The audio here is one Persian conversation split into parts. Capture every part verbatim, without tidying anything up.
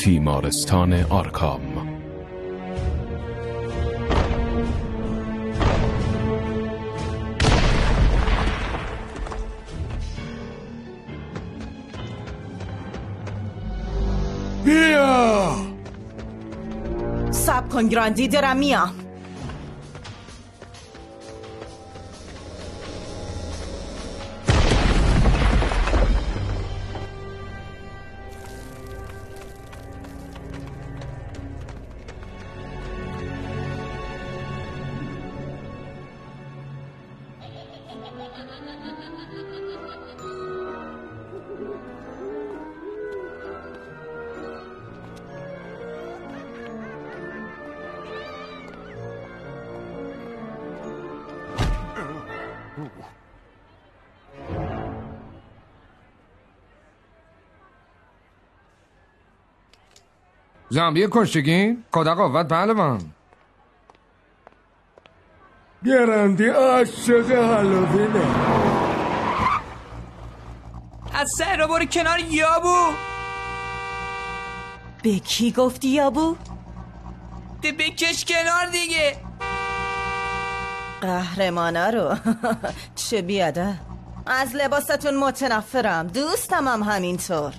تیمارستان آرکام. بیا صبر کن گراندی، درم میام. زامبی کشتگین؟ خدا قوت پهلوان. گراندی عاشق هالووینه. از سر برو کنار یابو. به کی گفتی یابو؟ ده بکش کنار دیگه. قهرمانا رو چه بیاده. از لباستون متنفرم، دوستم هم همینطور.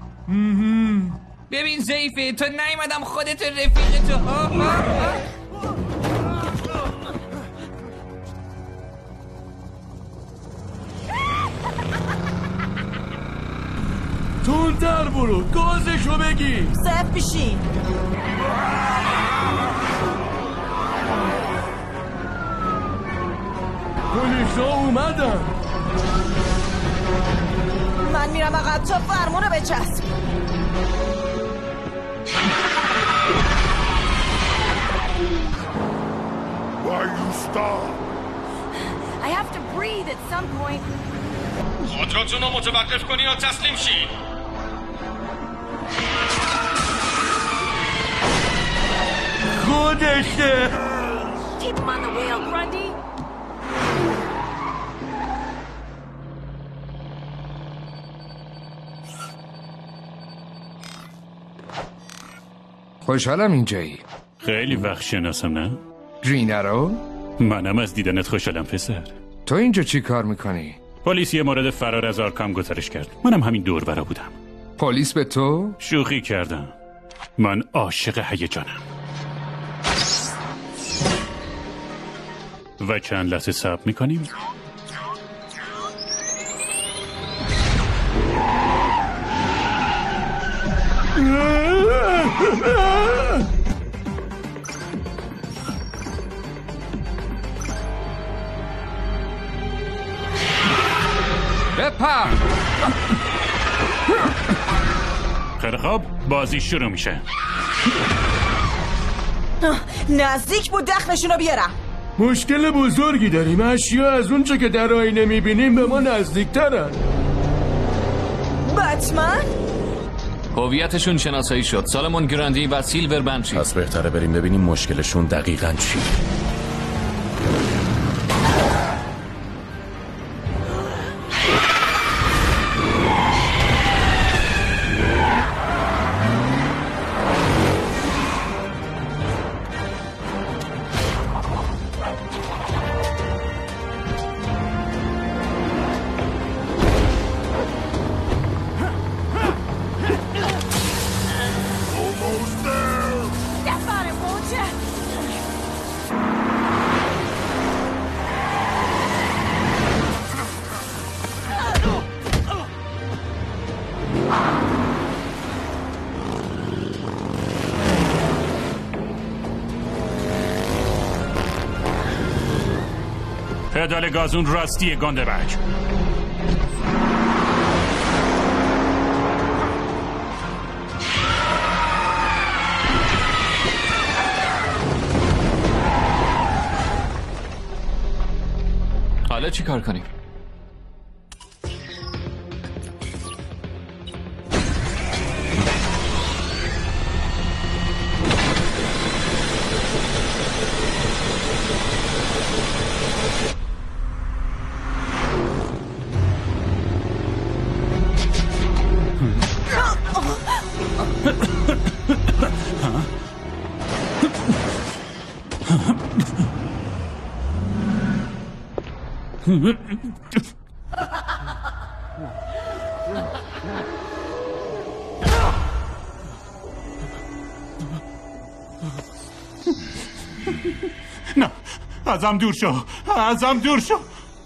ببین ضعیفه، تو نیومدم خودت رفیق تو. آه آه آه. تندتر برو، گازشو بگیر. صف بشین. پلیسا اومدن. من میرم عقب، تو فرمونو بچسب. Why you stop? I have to breathe at some point. خودتون رو متوقف کنی یا تسلیم شی. خودشه. Keep him on the wheel, Grundy. خوشحالم اینجایی. خیلی وقت شناسم نه؟ گرینارو؟ منم از دیدنت خوشحالم پسر. تو اینجا چی کار میکنی؟ پلیس یه مورد فرار از آرکام گزارش کرد. منم همین دور برا بودم. پلیس به تو؟ شوخی کردم. من عاشق هیجانم. و چند لحظه صبر میکنیم؟ بپر. خیلی خوب، بازی شروع میشه. نزدیک بود دخلشونو بیارم. مشکل بزرگی داریم، اشیا از اونچه که در آینه میبینیم به ما نزدیکترن. بتمن؟ هویتشون شناسایی شد، سالمون گراندی و سیلور بنشی. پس بهتره بریم ببینیم مشکلشون دقیقاً چی. پدال گازون راستی گنده بک. حالا چی کار کنیم؟ نه ازم دور شو، ازم دور شو.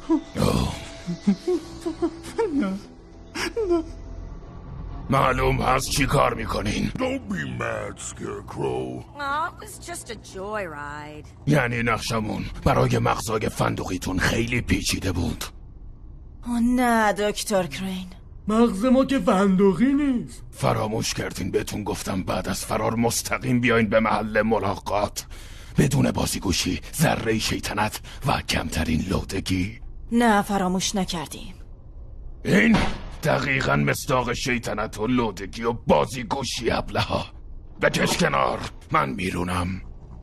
معلوم هست چی کار میکنین؟ Don't be mad, Scarecrow. Oh, it was just a joyride. یعنی نقشمون برای مغزای فندقیتون خیلی پیچیده بود. اوه نه دکتر کرین، مغز ما که فندقی نیست. فراموش کردین بهتون گفتم بعد از فرار مستقیم بیاین به محل ملاقات، بدون بازیگوشی، ذره شیطنت و کمترین لودگی. نه فراموش نکردیم. این دقیقاً مصداق شیطنت و لودگی و بازیگوشی ابله‌ها. بکش کنار، من میرونم.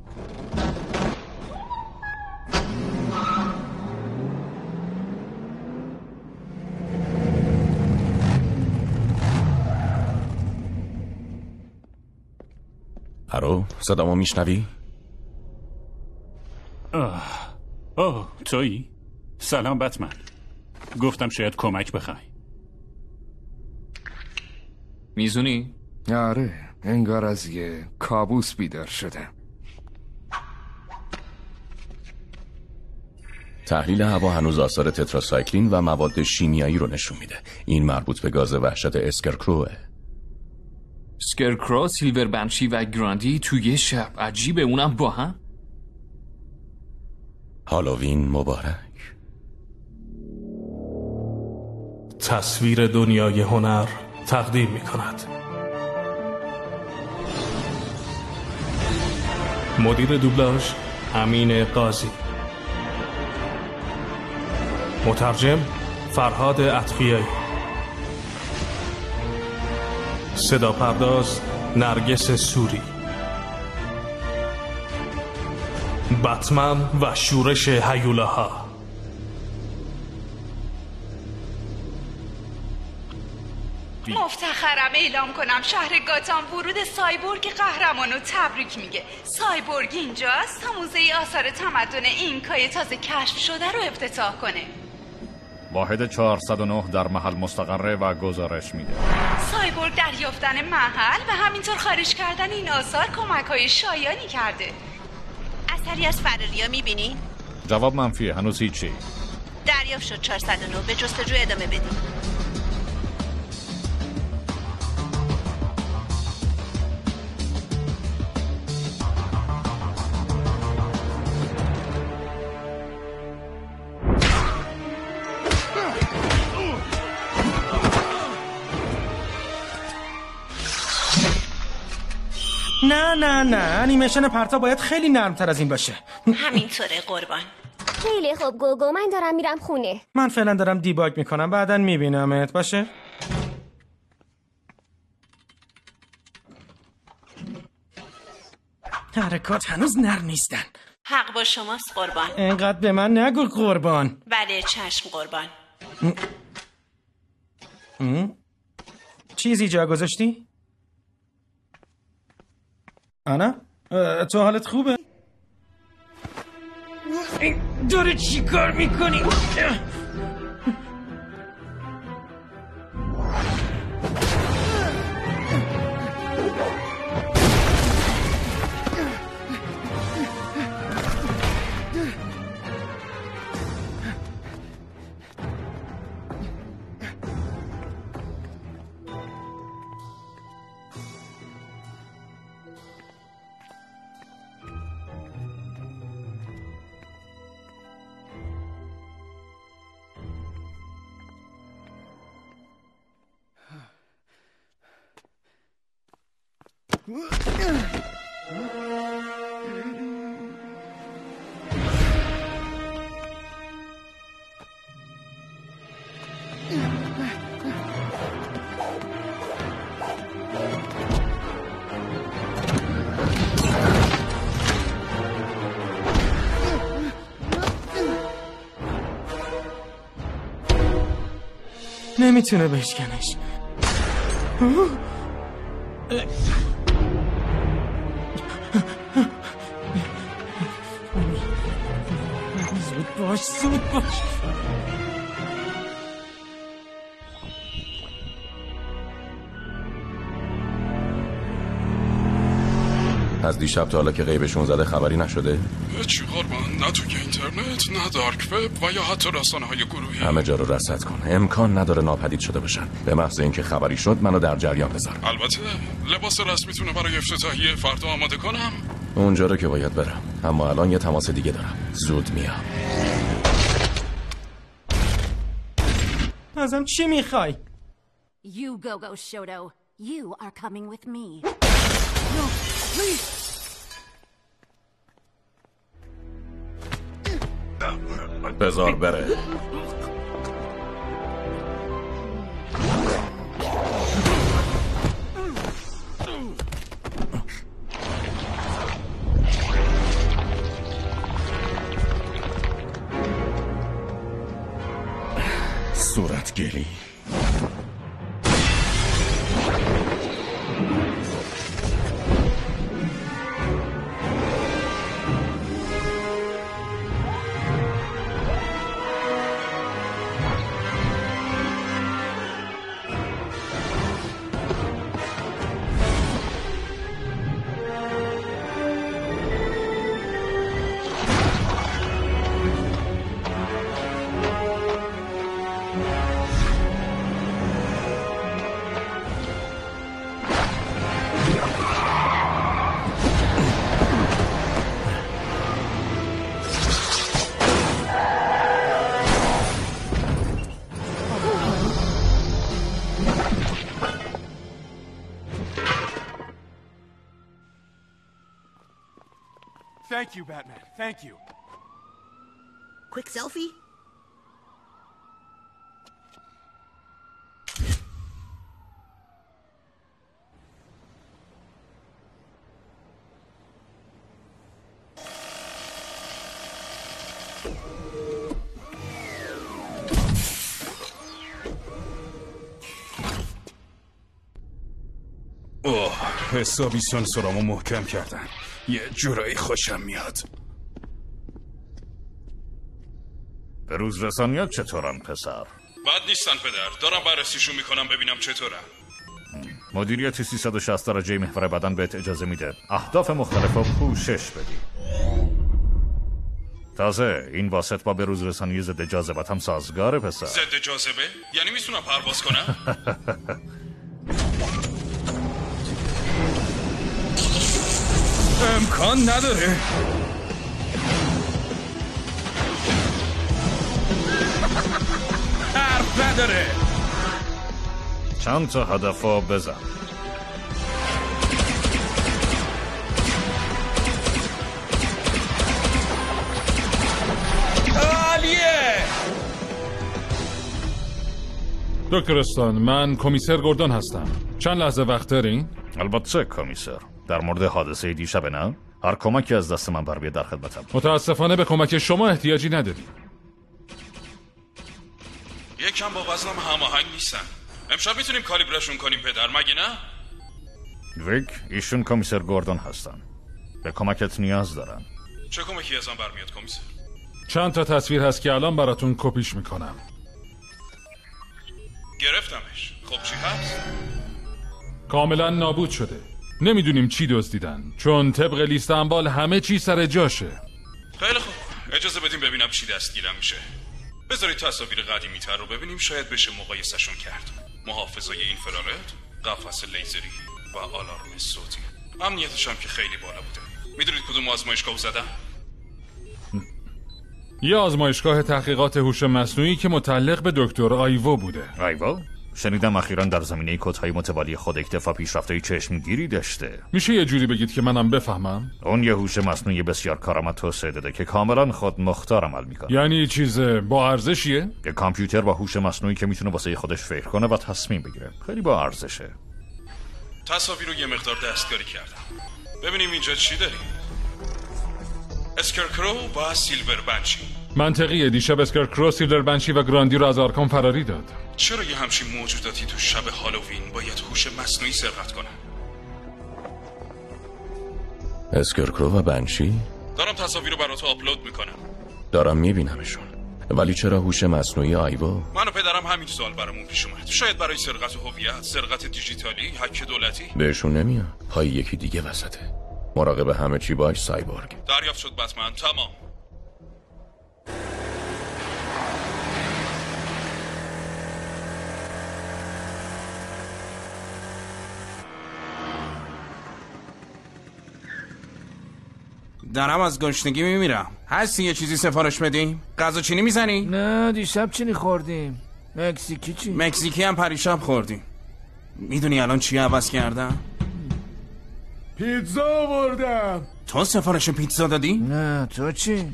هرو صدامو میشنوی؟ آه آه تویی؟ سلام بتمن. گفتم شاید کمک بخوای. میزونی؟ آره، انگار از یه کابوس بیدار شده. تحلیل هوا هنوز آثار تتراسایکلین و مواد شیمیایی رو نشون میده. این مربوط به گاز وحشت اسکرکروه. سکرکرو، سیلور بنشی و گراندی توی شب عجیبه، اونم با هم. هالووین مبارک. تصویر دنیای هنر تقدیم می کند. مدیر دوبلاژ امین قاضی، مترجم فرهاد عطفیایی، صدا پرداز نرگس سوری. بتمن و شورش هیولاها. مفتخرم اعلام کنم شهر گاتام ورود سایبورگ قهرمانو تبریک میگه. سایبورگ اینجاست تا موزه آثار تمدن اینکای تازه کشف شده رو افتتاح کنه. واحد چهارصد و نه در محل مستقره و گزارش میده. سایبورگ دریافتن محل و همینطور خارج کردن این آثار کمک‌های شایانی کرده. اثری از فراریا میبینین؟ جواب منفیه، هنوز هیچی. دریافت شد چهارصد و نه، به جستجو ادامه بدیم. نه نه نه انیمیشن پرتا باید خیلی نرمتر از این باشه. همینطوره قربان. خیلی خوب گوگو، من دارم میرم خونه. من فعلا دارم دیباگ میکنم، بعدن میبینمت. باشه؟ حرکات هنوز نرم نیستن. حق با شماست قربان. اینقدر به من نگو قربان. بله چشم قربان. ام؟ چیزی جا گذاشتی؟ آنا؟ تو حالت خوبه؟ این داره چی کار میکنی؟ نمیتونه بشکنش. زود باش زود باش. از دیشب تا حالا که غیبشون زده خبری نشده؟ چی قربان؟ نه تو اینترنت، نه دارک وب و یا حتی رسانه‌های گروهی. همه جا رو رصد کن. امکان نداره ناپدید شده باشن. به محض اینکه خبری شد منو در جریان بذار. البته لباس رسمیتونه برای افتتاحیه فردا آماده کنم. اونجا رو که باید برم، اما الان یه تماس دیگه دارم. زود میام. ازم چی میخوای؟ You go go Shoto. You are coming with me. No, please. بذار بره. صورتگری. Thank you, Batman. Thank you. Quick selfie? اوه، حسابی سنسورامو محکم کردن. یه جورایی خوشم میاد. به روز رسانیات چطورن پسر؟ بد نیستن پدر. دارم بررسیشون میکنم ببینم چطورن. مدیریت سیصد و شصت درجه محور بدن بهت اجازه میده اهداف مختلف رو پوشش بدی. تازه این واسط با به روز رسانی ضد جاذبت هم سازگاره پسر. ضد جاذبه؟ یعنی میتونم پرواز کنم؟ امکان نداره. حرف نداره. چند تا هدفو بزن. عالیه. دکتر استان، من کمیسر گوردون هستم. چند لحظه وقت دارین؟ البته کمیسر. در مورد حادثه دیشب نه؟ هر کمکی از دست من بر بیاد در خدمتم. متاسفانه به کمک شما احتیاجی نداریم. یکم با وزنم هماهنگ نیستن. امشب میتونیم کالیبرشون کنیم پدر، مگه نه؟ ویک، ایشون کمیسر گوردون هستن. به کمکت نیاز دارن. چه کمکی ازم برمیاد کمیسر؟ چند تا تصویر هست که الان براتون کپیش میکنم. گرفتمش. خب چی هست؟ کاملا نابود شده. نمیدونیم چی دزدیدن، چون طبق لیست اموال همه چی سر جاشه. خیلی خوب، اجازه بدیم ببینم چی دستگیرم میشه. بذارید تصاویر قدیمی تر رو ببینیم، شاید بشه مقایسه‌شون کرد. محافظای اینفرارد، قفس لیزری و آلارم صوتی. امنیتش هم که خیلی بالا بوده. میدونید کدوم آزمایشگاه زدن؟ یه آزمایشگاه تحقیقات هوش مصنوعی که متعلق به دکتر آیوو بوده. آیوو؟ شنیدم اخیراً در زمینه کدهای متوالی خود اکتفا پیشرفت‌های چشمگیری داشته. میشه یه جوری بگید که منم بفهمم؟ اون یه هوش مصنوعی بسیار کارآمد توسعه داده که کاملاً خود مختار عمل میکنه. یعنی چیز با ارزشیه؟ یه کامپیوتر با هوش مصنوعی که میتونه واسه خودش فکر کنه و تصمیم بگیره. خیلی با ارزشه. تصاویر رو یه مقدار دستکاری کردم. ببینیم اینجا چی داریم. اسکرکرو و سیلور بنچی. منطقیه. دیشب اسکرکرو، سیلور بنچی و گراندی رو از آرکام فراری داد. چرا یه همچین موجوداتی تو شب هالووین باید هوش مصنوعی سرقت کنن؟ اسکرکرو و بنچی؟ دارم تصاویر رو برات آپلود میکنم. دارم میبینمشون. ولی چرا هوش مصنوعی آیوا؟ من و پدرم همین سوال برامون پیش اومد. شاید برای سرقت هویت، سرقت دیجیتالی، هک دولتی. بهشون نمیاد. پای یکی دیگه وسطه. مراقب همه چی باش سایبورگ. دریافت شد بتمن. تمام. دارم از گشنگی میمیرم. هستی یه چیزی سفارش بدیم؟ غذا چینی میزنی؟ نه دیشب چینی خوردیم. مکزیکی چی؟ مکزیکی هم پریشب خوردیم. میدونی الان چی عوض کردم؟ پیتزا آوردم. تو سفارش پیتزا دادی؟ نه تو چی؟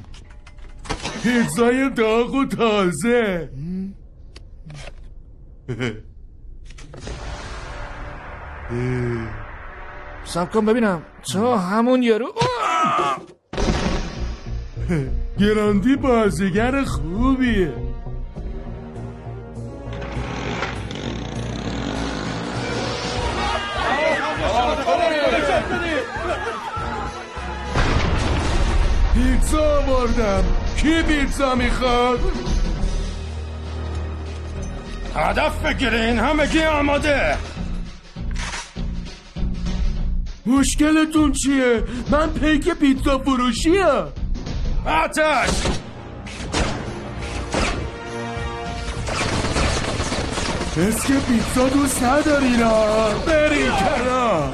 پیتزای داغ و تازه. سب کن ببینم. تو همون یارو گراندی بازیگر خوبیه. پیتزا آوردم. کی پیتزا میخواد؟ هدف بگیرین همگی آماده. مشکلتون چیه؟ من پیک پیتزا فروشیم. آتش! اسک پیتزا دوست ندارین ها. برین کنار.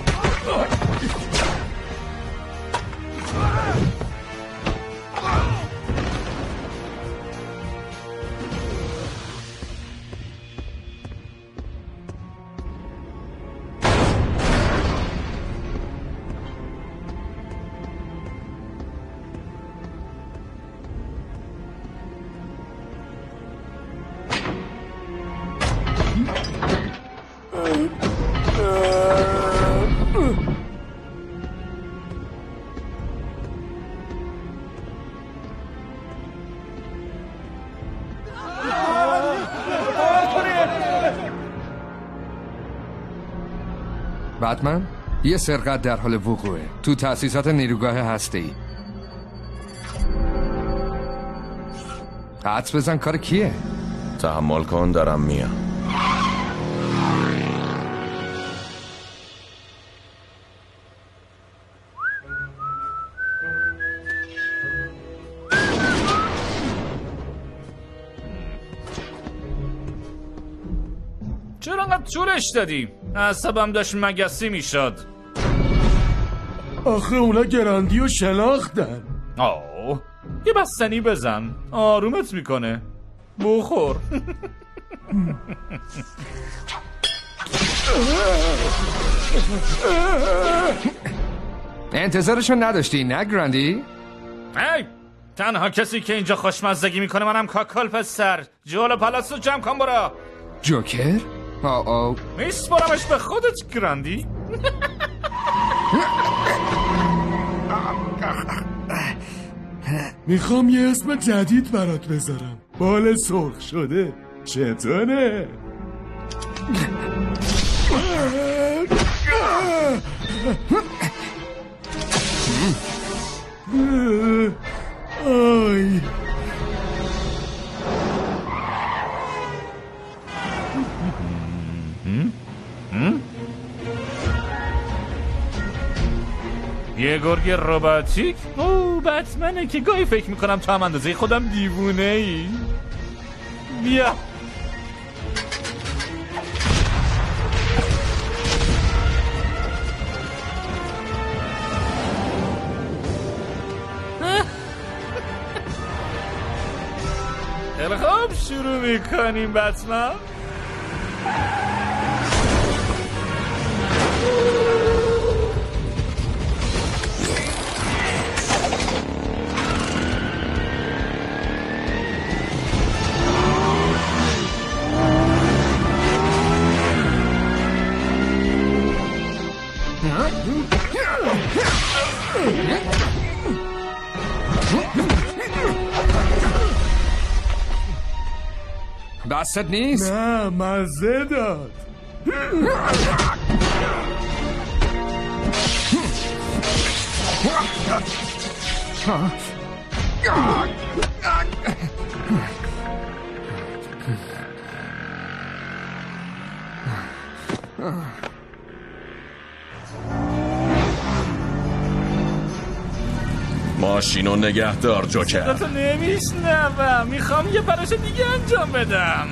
بتمن؟ یه سرقت در حال وقوعه تو تأسیسات نیروگاه هسته‌ای. حدس بزن کار کیه؟ تحمل کن دارم میام. چرا انقدر طولش دادیم؟ عصبم داشت مگسی میشد. آخه اونا گراندی و شناختن. آه یه بستنی بزن آرومت میکنه. بخور. انتظارشون نداشتی نه گراندی؟ هی تنها کسی که اینجا خوشمزدگی میکنه منم کاکل پسر. جولو پالاسو جمع کن برا. جوکر؟ آه آه میسپارمش به خودت گراندی. میخوام یه اسم جدید برات بذارم. بال سرخ شده. چطوره؟ آی یه گرگ رباتیک؟ اوه بتمنه که گاهی فکر میکنم تو هم اندازه خودم دیوونه ای. بیا خیلی خوب شروع میکنیم بتمن. دستت نیست؟ نه مزه داد. ماشینو نگهدار جوکر. صداتو نمیشنوم، میخوام یه پرش دیگه انجام بدم.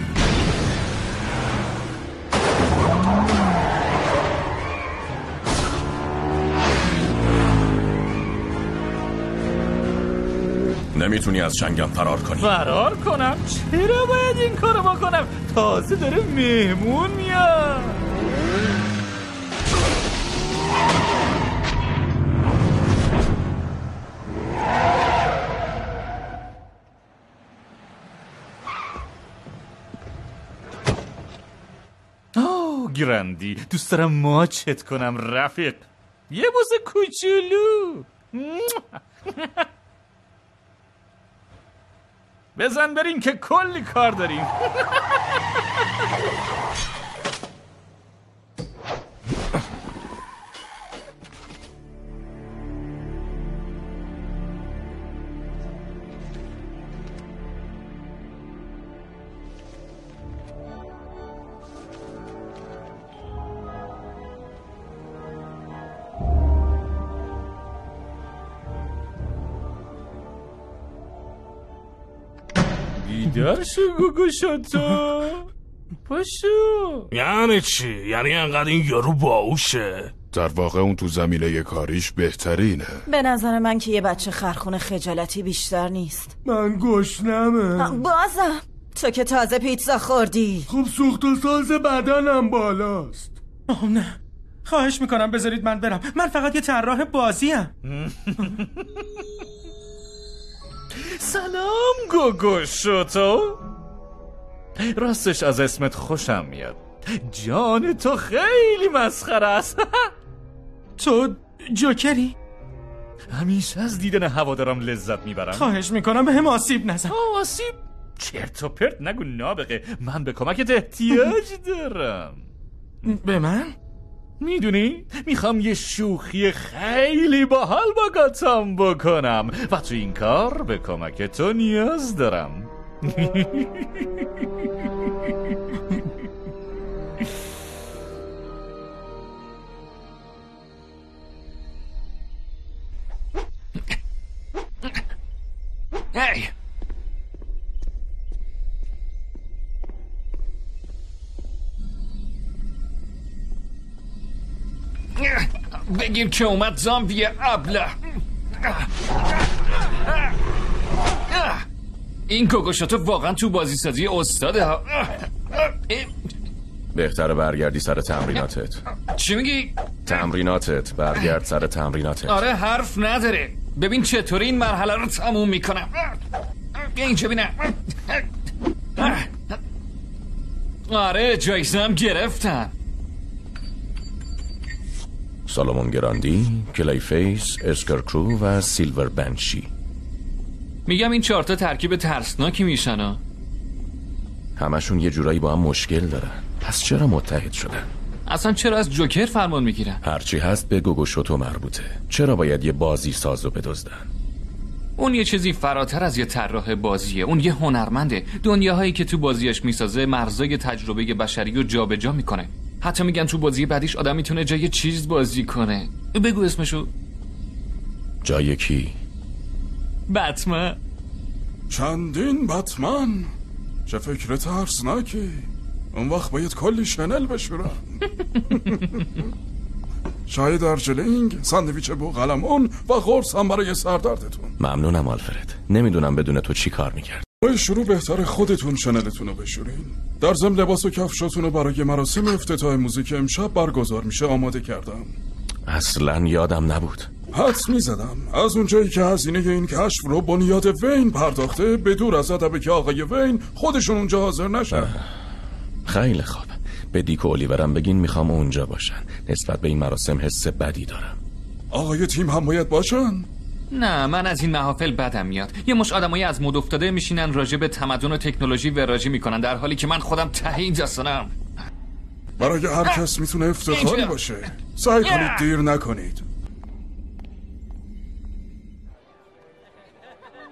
نمیتونی از چنگم فرار کنی. فرار کنم؟ چرا باید این کارو بکنم؟ تازه داره مهمون میاد. اوه گراندی، دوست دارم ماچت کنم رفیق. یه بوس کوچولو. بزن بریم که کلی کار داریم. بیدار شو گوگو شاتو، پاشو. یعنی چی؟ یعنی انقدر این یارو باهوشه؟ در واقع اون تو زمینه کاریش بهترینه. به نظر من که یه بچه خرخون خجالتی بیشتر نیست. من گشنمه. بازم تو که تازه پیتزا خوردی. خب سوخت و ساز بدنم بالاست. آه نه، خواهش میکنم بذارید من برم. من فقط یه طراح بازیم. سلام گوگو شوتو. راستش از اسمت خوشم میاد. جان تو خیلی مسخره است. تو جوکری؟ همیشه از دیدن هوادارم لذت میبرم. خواهش میکنم به هم آسیب نزن. آسیب؟ چرت و پرت نگو نابغه. من به کمکت احتیاج دارم. به من؟ میدونی؟ میخوام یه شوخی خیلی باحال با گاتام بکنم و تو این کار به کمک تو نیاز دارم. هی بگیر که اومد زامبی ابله. این گوگو شاتو واقعا تو بازی سازی استاده ها. بهتره برگردی سر تمریناتت. چی میگی؟ تمریناتت، برگرد سر تمریناتت. آره حرف نداره. ببین چطوری این مرحله رو تموم میکنم. بیا اینجا بینم. آره جایزه هم گرفتم. سالمون گراندی، کلی فیس، اسکرکرو و سیلور بنشی. میگم این چهارتا ترکیب ترسناکی میشن ها. همشون یه جورایی با هم مشکل دارن. پس چرا متحد شدن؟ اصلا چرا از جوکر فرمان میگیرن؟ هرچی هست به گوگو شوتو مربوطه. چرا باید یه بازی سازو بدزدن؟ اون یه چیزی فراتر از یه طراح بازیه. اون یه هنرمنده. دنیاهایی که تو بازیش میسازه مرزای تجربه بشری رو جابجا میکنه. حتی میگن تو بازی بعدیش آدم میتونه جای چیز بازی کنه. بگو اسمشو. جای کی؟ بتمن. چندین بتمن؟ چه فکر ترسناکی. اون وقت باید کلی شنل بشورم. چای دارجلینگ، ساندویچ بوقلمون و قرص هم برای سردردتون. ممنونم آلفرد. نمیدونم بدون تو چی کار میکرد. به شروع بهتر خودتون شنلتون رو بشورین. در ضمن لباس و کفشاتون رو برای مراسم افتتاح موزیک امشب برگزار میشه آماده کردم. اصلا یادم نبود. حدس میزدم از اونجایی که هزینه این کشف رو بنیاد وین پرداخته، به دور از ادبه که آقای وین خودشون اونجا حاضر نشن. خیلی خوب. به دیک و اولیورم بگین میخوام اونجا باشن. نسبت به این مراسم حس بدی دارم. آقای تیم هم باید باشن؟ نه من از این محافل بدم میاد. یه مش آدمایی از مد افتاده میشینن راجع به تمدن و تکنولوژی وراجی میکنن، در حالی که من خودم ته این داستانم. برای هر کس میتونه افتخاری باشه. سعی کنید دیر نکنید.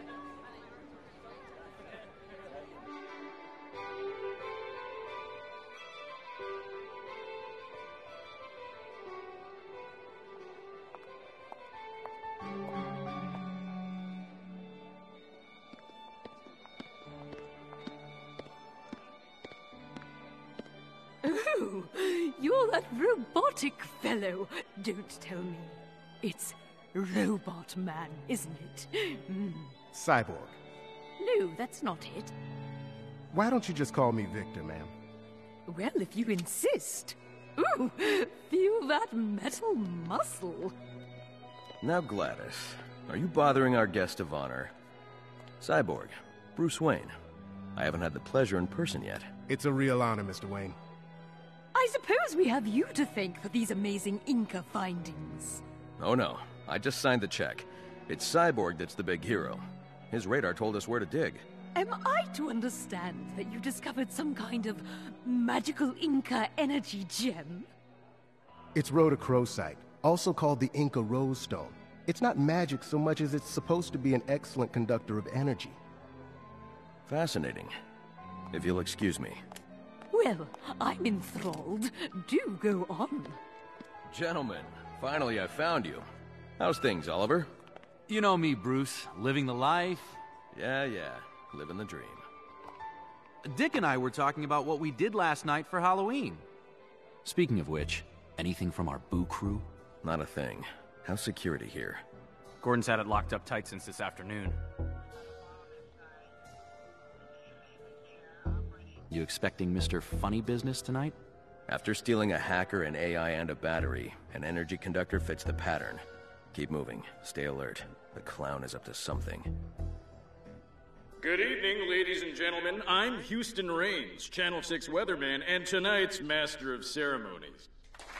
Oh, you're that robotic fellow. Don't tell me. It's Robot Man, isn't it? Mm. Cyborg. No, that's not it. Why don't you just call me Victor, ma'am? Well, if you insist. Ooh, feel that metal muscle. Now, Gladys, are you bothering our guest of honor? Cyborg, Bruce Wayne. I haven't had the pleasure in person yet. It's a real honor, Mister Wayne. I suppose we have you to thank for these amazing Inca findings. Oh no, I just signed the check. It's Cyborg that's the big hero. His radar told us where to dig. Am I to understand that you discovered some kind of magical Inca energy gem? It's rhodochrosite, also called the Inca Rose Stone. It's not magic so much as it's supposed to be an excellent conductor of energy. Fascinating. If you'll excuse me. Well, I'm enthralled. Do go on. Gentlemen, finally I found you. How's things, Oliver? You know me, Bruce. Living the life. Yeah, yeah. Living the dream. Dick and I were talking about what we did last night for Halloween. Speaking of which, anything from our boo crew? Not a thing. How's security here? Gordon's had it locked up tight since this afternoon. You expecting Mister Funny Business tonight? After stealing a hacker, an A I, and a battery, an energy conductor fits the pattern. Keep moving. Stay alert. The clown is up to something. Good evening, ladies and gentlemen. I'm Houston Raines, Channel six weatherman, and tonight's Master of Ceremonies.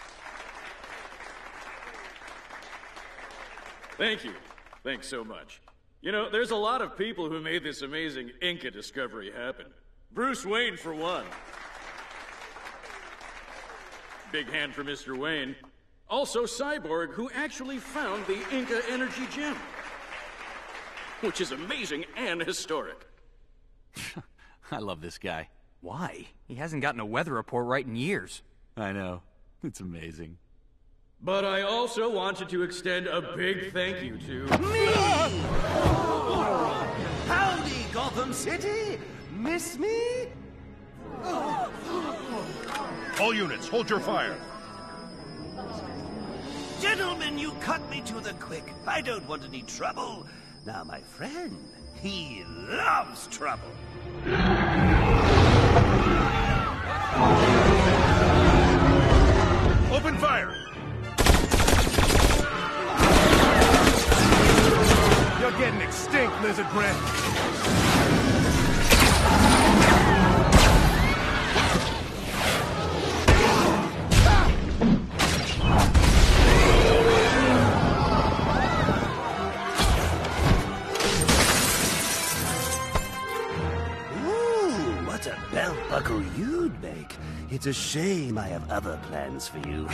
Thank you. Thanks so much. You know, there's a lot of people who made this amazing Inca discovery happen. Bruce Wayne, for one. Big hand for Mister Wayne. Also Cyborg, who actually found the Inca energy gem. Which is amazing and historic. I love this guy. Why? He hasn't gotten a weather report right in years. I know. It's amazing. But I also wanted to extend a big thank you to... Me! Howdy, Gotham City! Miss me? All units, hold your fire. Gentlemen, you cut me to the quick. I don't want any trouble. Now, my friend, he loves trouble. Open fire! You're getting extinct, lizard breath. Belt buckle you'd make. It's a shame I have other plans for you.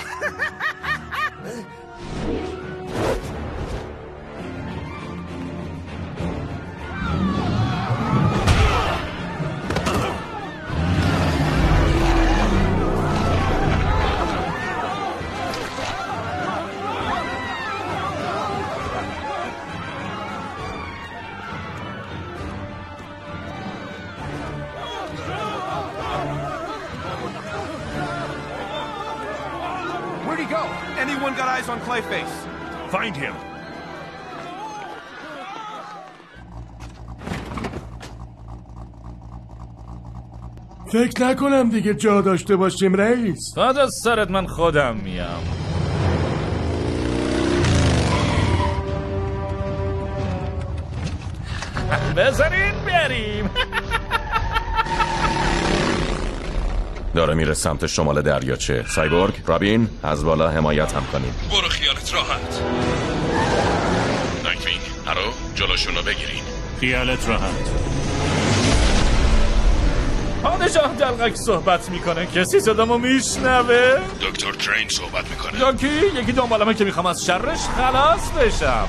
Where'd he go? Anyone got eyes on Clayface? Find him. فکر نکنم دیگه جا داشته باشیم رئیس. بعد از سرت من خودم میام. بذارین بریم. داره میره سمت شمال دریاچه. سایبورگ، رابین، از بالا حمایت هم کنین. برو خیالت راحت. نایتوینگ، هرو، جلوشون رو بگیرین. خیالت راحت. پادشاه دلغک صحبت میکنه. کسی صدامو میشنوه؟ دکتر ترین صحبت میکنه. داکی یکی دنبالمه که میخوام از شرش خلاص بشم.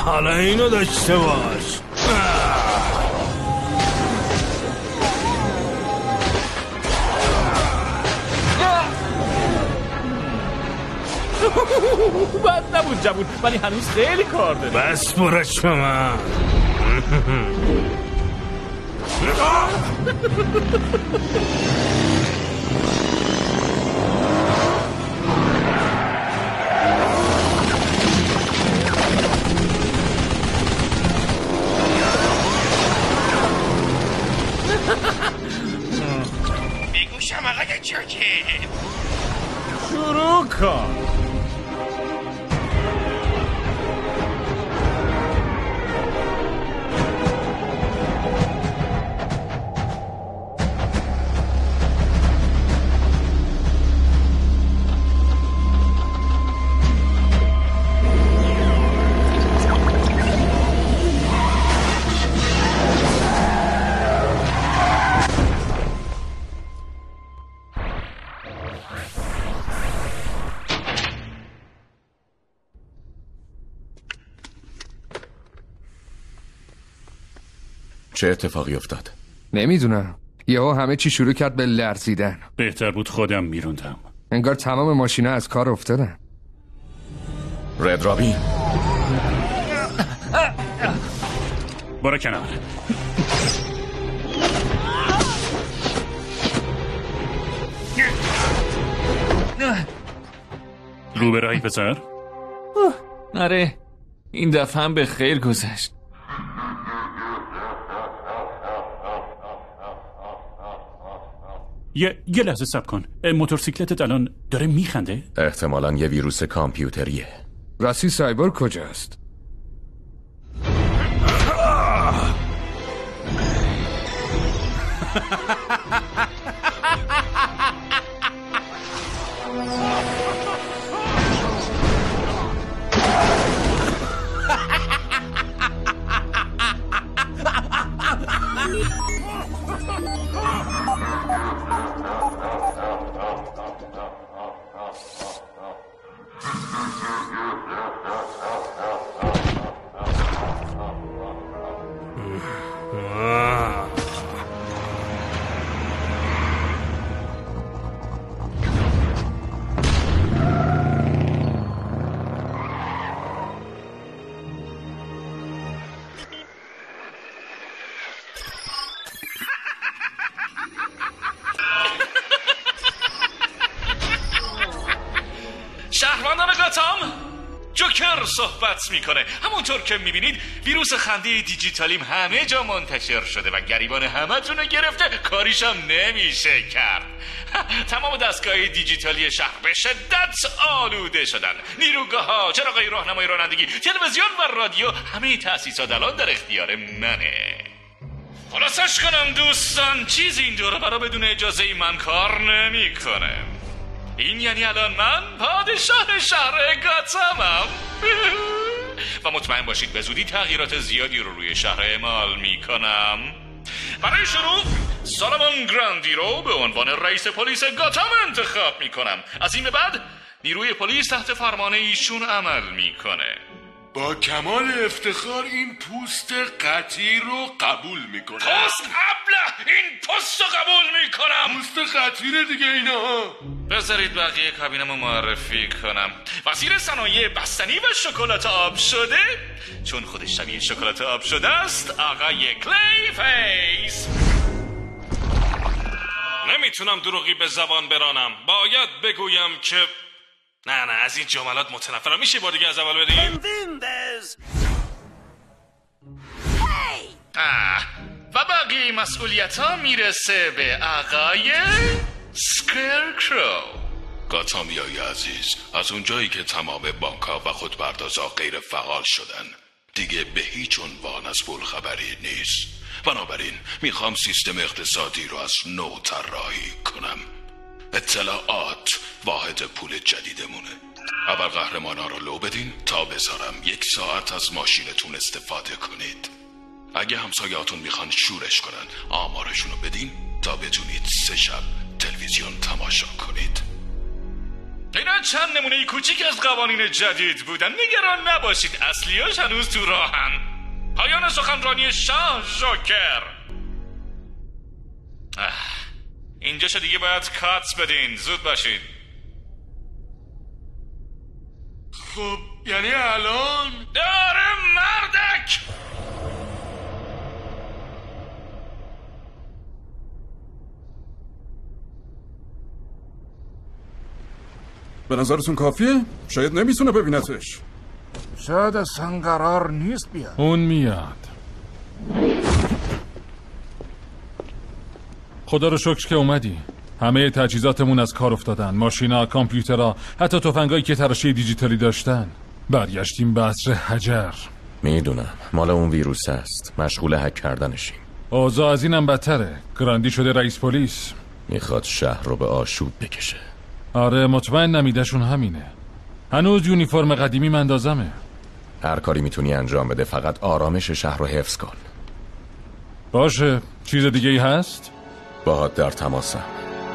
حالا اینو داشته باش. بد نبود جوون، ولی هنوز خیلی کار داره. بس برش به من. میگوشم آقای جوکر شروع کن. چه اتفاقی افتاد؟ نمیدونم. یهو همه چی شروع کرد به لرزیدن. بهتر بود خودم میروندم. انگار تمام ماشینا از کار افتادن. رد رابین برو کنار. رو به راهی پسر. آره این دفعه هم به خیر گذشت. یه یه لحظه صبر کن. موتورسیکلتت الان داره میخنده؟ احتمالاً یه ویروس کامپیوتریه. راستی سایبورگ کجاست؟ شهروندان گاتام، جوکر صحبت میکنه. همونطور که میبینید ویروس خنده دیجیتالیم همه جا منتشر شده و گریبان همه تونو گرفته، کاریشم نمیشه کرد. تمام دستگاه دیجیتالی شهر به شدت آلوده شدن. نیروگاه ها، چراغای راهنمای رانندگی، تلویزیون و رادیو، همه تأسیسات الان در اختیار منه. خلاصش کنم دوستان، چیزی این دوره برا بدون اجازه من کار نمیکنه. این یعنی الان من پادشاه شهر گاتامم. و مطمئن باشید به زودی تغییرات زیادی رو روی شهر اعمال میکنم. برای شروع سالمون گراندی رو به عنوان رئیس پلیس گاتام انتخاب میکنم. از این به بعد نیروی پلیس تحت فرمان ایشون عمل میکنه. با کمال افتخار این پوست قطعی رو قبول میکنم. پوست ابله، این پوست رو قبول میکنم. پوست قطعی دیگه اینا. بذارید بقیه کابینمو معرفی کنم. وزیر صنایع بستنی و شکلات آب شده، چون خودش شبیه شکلات آب شده است، آقای کلی فیس. نمیتونم دروغی به زبان برانم. باید بگویم که نه نه از این جملات متنفرم. میشه بار دیگه از اول بدیم؟ آه. و بقیه مسئولیت ها میرسه به آقای سکرکرو. گاتامیای عزیز، از اونجایی که تمام بانک‌ها و خودپردازها غیر فعال شدن، دیگه به هیچ عنوان از پول خبری نیست. بنابراین میخوام سیستم اقتصادی رو از نو طراحی کنم. اطلاعات واحد پول جدیدمونه. اول قهرمانا رو لو بدین تا بذارم یک ساعت از ماشینتون استفاده کنید. اگه همسایه‌هاتون میخوان شورش کنن، آمارشون رو بدین تا بتونید سه شب تلویزیون تماشا کنید. اینا چند نمونه کوچیک از قوانین جدید بودن. نگران نباشید، اصلیاش هنوز تو راهن. پایان سخنرانی شاه جوکر. اینجاشو دیگه باید کات بدین. زود باشین. خب یعنی الان داره مردک. به نظرتون کافیه؟ شاید نمیتونه ببینتش. شاید اصلا قرار نیست بیاد. اون میاد. خدا رو شکر که اومدی. همه تجهیزاتمون از کار افتادن. ماشینا، کامپیوترها، حتی تفنگایی که تراشه دیجیتالی داشتن. برگشتیم به عصر حجر. میدونم مال اون ویروس است. مشغول هک کردنشیم. اوضاع از اینم بدتره. گراندی شده رئیس پلیس. میخواد شهر رو به آشوب بکشه. آره مطمئن نمیدهشون همینه. هنوز یونیفرم قدیمی مندازمه. هر کاری میتونی انجام بده، فقط آرامش شهر رو حفظ کن. باشه. چیز دیگه ای هست؟ باهات در تماسم.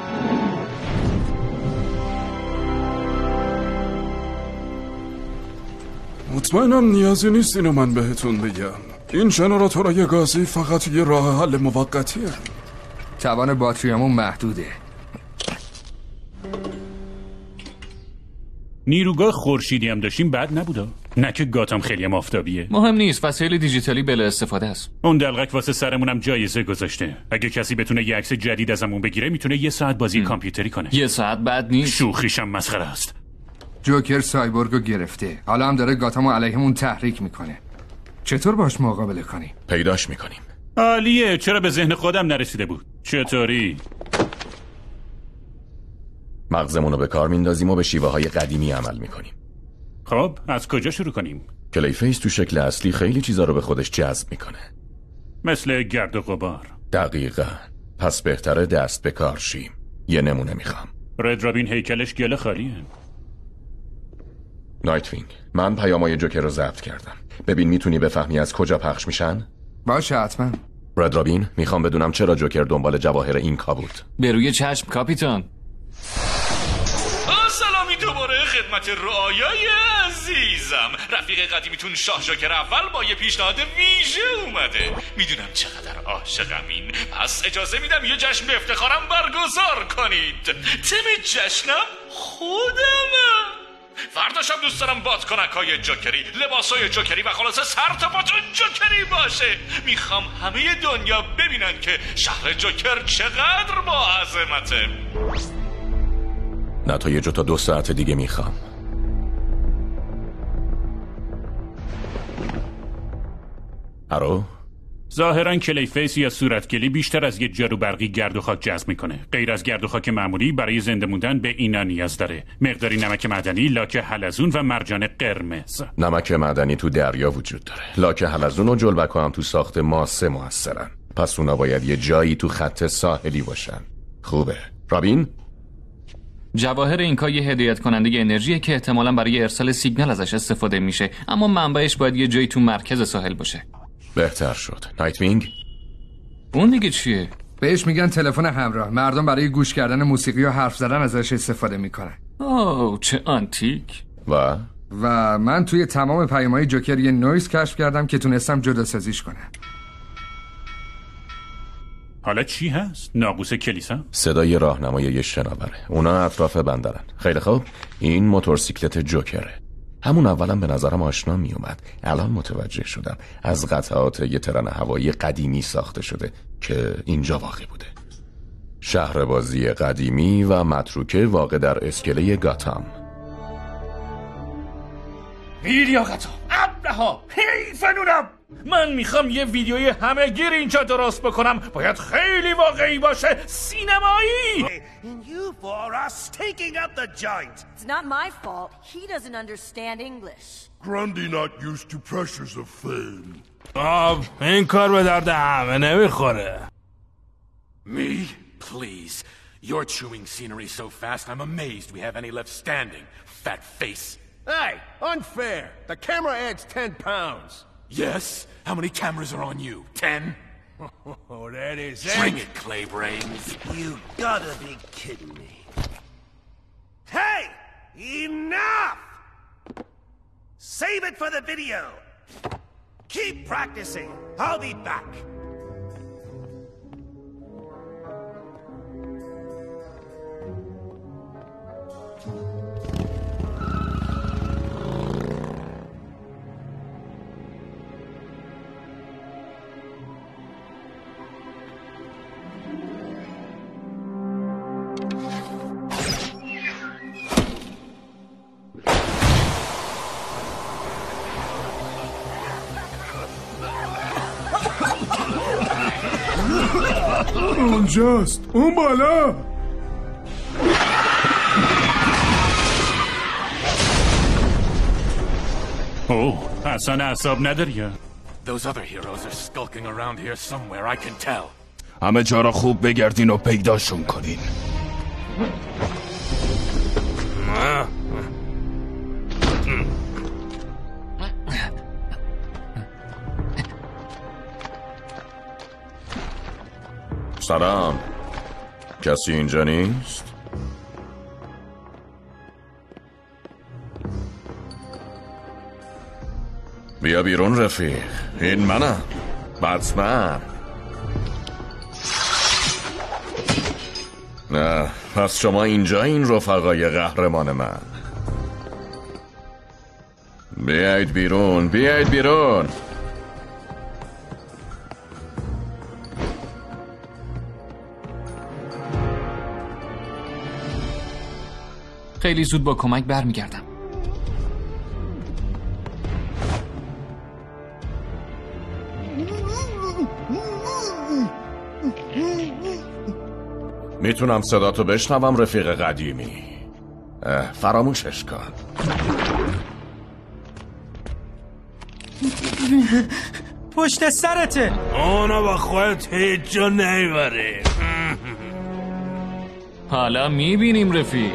مطمئنم نیازی نیست اینو من بهتون بگم. این ژنراتورای گازی فقط یه راه حل موقتیه. توان باتریامون محدوده. نیروگاه خورشیدی هم داشتیم بد نبوده. نه که گاتام خیلی هم آفتابیه. مهم نیست، وسایل دیجیتالی بلا استفاده است. اون دلغک واسه سرمونم جایزه گذاشته. اگه کسی بتونه یه عکس جدید ازمون بگیره میتونه یه ساعت بازی کامپیوتری کنه. یه ساعت بد نیست. شوخیشم مسخره است. جوکر سایبورگو گرفته. حالا هم داره گاتامو علیهمون تحریک میکنه. چطور باش مقابله کنیم؟ پیداش میکنیم. عالیه. چرا به ذهن خودم نرسیده بود؟ چطوری؟ مغزمونو به کار میندازیم و به شیوه های قدیمی عمل میکنیم. خب از کجا شروع کنیم؟ کلیفیس تو شکل اصلی خیلی چیزا رو به خودش جذب میکنه. مثل گرد و غبار. دقیقاً. پس بهتره دست به کار شیم. یه نمونه میخوام. رد رابین هیکلش گله خالیه. نایتوینگ، من پیامای جوکر رو ضبط کردم. ببین میتونی بفهمی از کجا پخش میشن؟ باشه حتما. رد رابین، میخوام بدونم چرا جوکر دنبال جواهر اینکا بود. به روی چشم کاپیتان. سلامی دوباره خدمت رعایای عزیزم. رفیق قدیمیتون شاه جوکر اول با یه پیشنهاد ویژه اومده. میدونم چقدر عاشقمین، پس اجازه میدم یه جشن به افتخارم برگزار کنید. تم جشنم خودمم. فرداشم دوست دارم بادکنکای جوکری، لباسای جوکری و خلاصه سر تا پاتون جوکری باشه. میخوام همه دنیا ببینن که شهر جوکر چقدر با عظمته. نتایج تا دو ساعت دیگه میخوام. هرو؟ ظاهراً کلیفیس یا صورتگلی بیشتر از یه جارو برقی گرد و خاک جذب میکنه. غیر از گرد و خاک معمولی برای زنده موندن به اینا نیاز داره. مقداری نمک معدنی، لاک حلزون و مرجان قرمز. نمک معدنی تو دریا وجود داره. لاک حلزون و جلبک‌ها هم تو ساخت ماسه موثرن. پس اونا باید یه جایی تو خط ساحلی باشن. خوبه. رابین؟ جواهر اینکا یه هدایت کننده انرژیه که احتمالاً برای ارسال سیگنال ازش استفاده میشه، اما منبعش باید یه جایی تو مرکز ساحل باشه. بهتر شد. نایتوینگ؟ اون دیگه چیه؟ بهش میگن تلفن همراه. مردم برای گوش کردن موسیقی و حرف زدن ازش استفاده میکنن. اوه چه آنتیک. و و من توی تمام پیام‌های جوکر یه نویز کشف کردم که تونستم جدا سازیش کنم. حالا چی هست؟ ناقوس کلیسا؟ صدای راهنمای یه شناوره. اونا اطراف بندرن. خیلی خوب. این موتورسیکلت جوکره. همون اولم به نظرم آشنا می اومد. الان متوجه شدم از قطعات یه ترن هوایی قدیمی ساخته شده که اینجا واقع بوده. شهر بازی قدیمی و متروکه واقع در اسکله گاتام. ویدیو گاتام ابلها حیفنونم. من میخوام یه ویدیوی همه گیر اینجا درست بکنم. باید خیلی واقعی باشه، سینمایی. And you four are stinking up the joint. It's not my fault. He doesn't understand English. Grundy not used to pressures of fame. آب این کار به درد همه نمیخوره. Me? Please. You're chewing scenery so fast I'm amazed we have any left standing. Fat face. Hey, unfair. The camera adds ten pounds. Yes? How many cameras are on you? Ten? Oh, that is it. Bring it, Clay Brains. You gotta be kidding me. Hey! Save it for the video. Keep practicing. I'll be back. اونجاست، اون بالا. اوه اصلا اعصاب نداری یا؟ Those other heroes are skulking around here somewhere, I can tell. همه جا را خوب بگردین و پیداشون کنین. سلام، کسی اینجا نیست؟ بیا بیرون رفیق، این منم، بتمن. نه، پس شما اینجا این رفقای قهرمان من. بیایید بیرون، بیایید بیرون. خیلی زود با کمک برمیگردم. میتونم صداتو بشنوم رفیق قدیمی. فراموشش کن. پشت سرته. آنا با خودت هیچ جا نیبره. حالا میبینیم رفیق.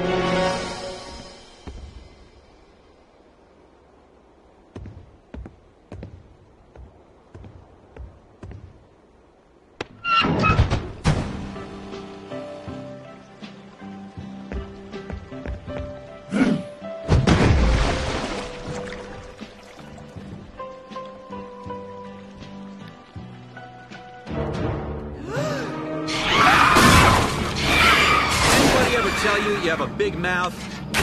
Tell you you have a big mouth.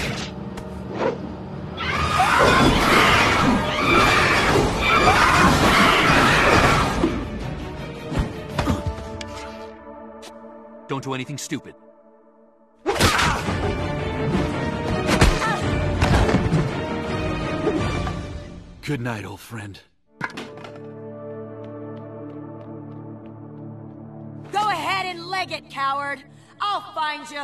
Don't do anything stupid. Good night, old friend. Go ahead and leg it, coward. I'll find you.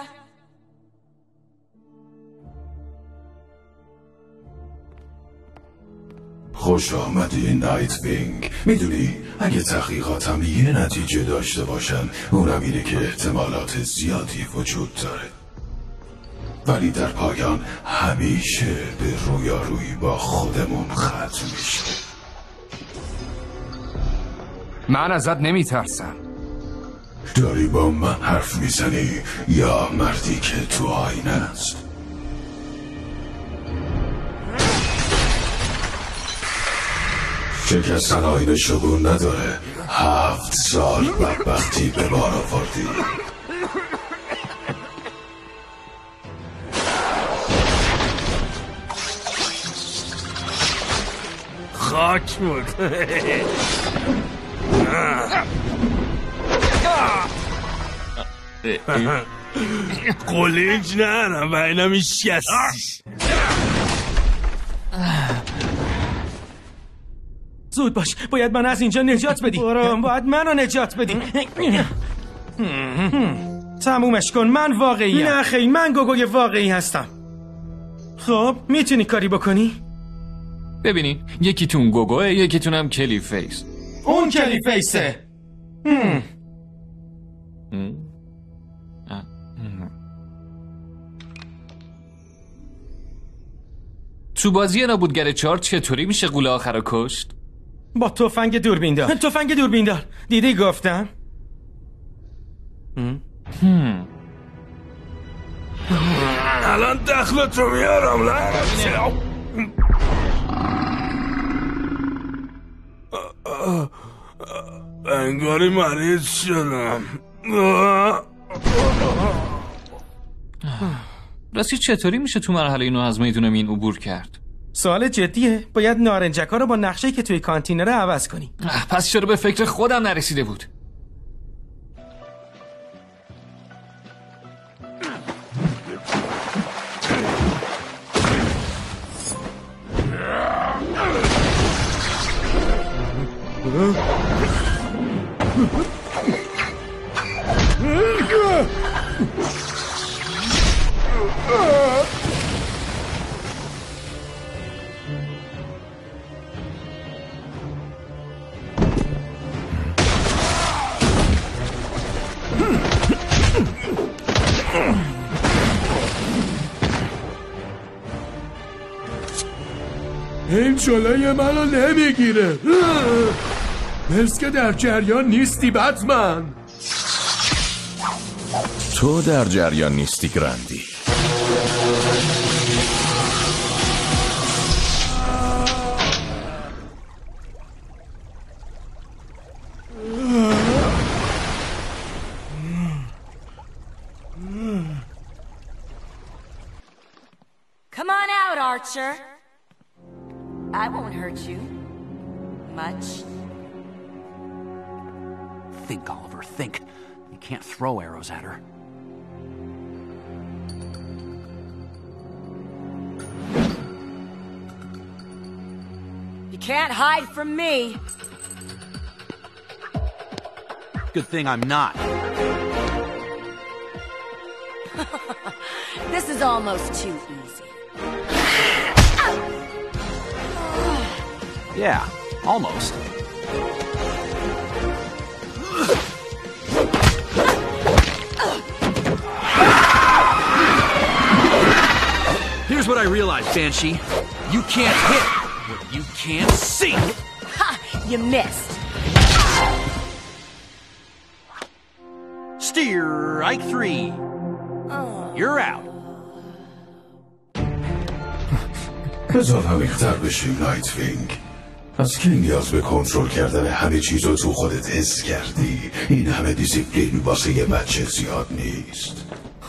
خوش آمدی نایت وینگ. میدونی اگه تحقیقاتم یه نتیجه داشته باشن، اونم اینه که احتمالات زیادی وجود داره، ولی در پایان همیشه به رویارویی با خودمون ختم میشه. من ازت نمیترسم. داری با من حرف میزنی یا مردی که تو آینه است؟ شکستن آینه شگون نداره. هفت سال بدبختی به بار آوردی. خاک بود. قلیج نرم و اینا میشکستی. زود باش، باید من از اینجا نجات بدی. برام باید منو نجات بدی. تمومش کن، من واقعی هم. نه خیلی، من گوگوی واقعی هستم. خب میتونی کاری بکنی؟ ببینین، یکی تون گوگوه، یکی تونم کلی فیس. اون کلی فیسه. هم. تو بازی نابودگر چهار چطوری میشه قوله آخر رو کشت؟ با تفنگ دوربین دار. تفنگ دوربین دار. دیدی گفتم؟ هم. الان دخلت رو میارم. انگاری مریض شدم. راستی چطوری میشه تو مرحله اینو از میدون مین عبور کرد؟ سوال جدیه. باید نارنجکا رو با نقشه‌ای که توی کانتینره عوض کنی. پس چرا به فکر خودم نرسیده بود؟ این جلوی منو نمیگیره. مثل که در جریان نیستی بتمن. تو در جریان نیستی گرندی. Come on out, Archer. I won't hurt you. Much. Think, Oliver, think. You can't throw arrows at her. You can't hide from me. Good thing I'm not. This is almost too easy. Yeah, almost. Here's what I realized, Banshee. You can't hit what you can't see. Ha! You missed. Strike three. You're out. بذار عمیق‌تر بشیم نایت وینگ. از کی نیاز به کنترل کردن همه چیزو تو خودت حس کردی؟ این همه دیسیپلین واسه یه بچه زیاد نیست.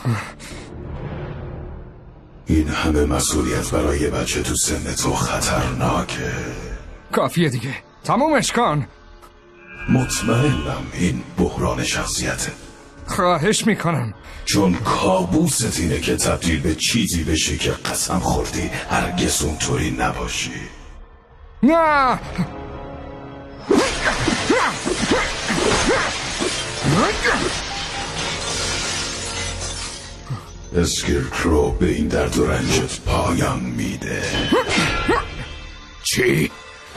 این همه مسئولیت برای یه بچه تو سن تو خطرناکه. کافیه دیگه، تمومش کن. مطمئنم این بحران شخصیته. خواهش میکنم. چون کابوست اینه که تبدیل به چیزی بشی که قسم خوردی هرگز اونطوری نباشی. نه. اسکیرکرو به این درد و رنجت پایان میده. چی؟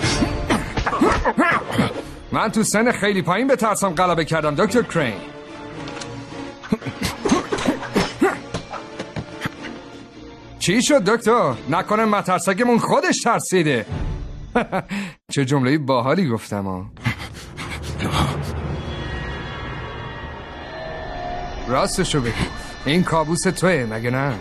من تو سن خیلی پایین به ترسم غلبه کردم دکتر کرین. چی شد دکتر؟ نکنه مترسکمون خودش ترسیده. چه جمله باحالی گفتم ها. راستشو بگو، این کابوس توه مگه نه؟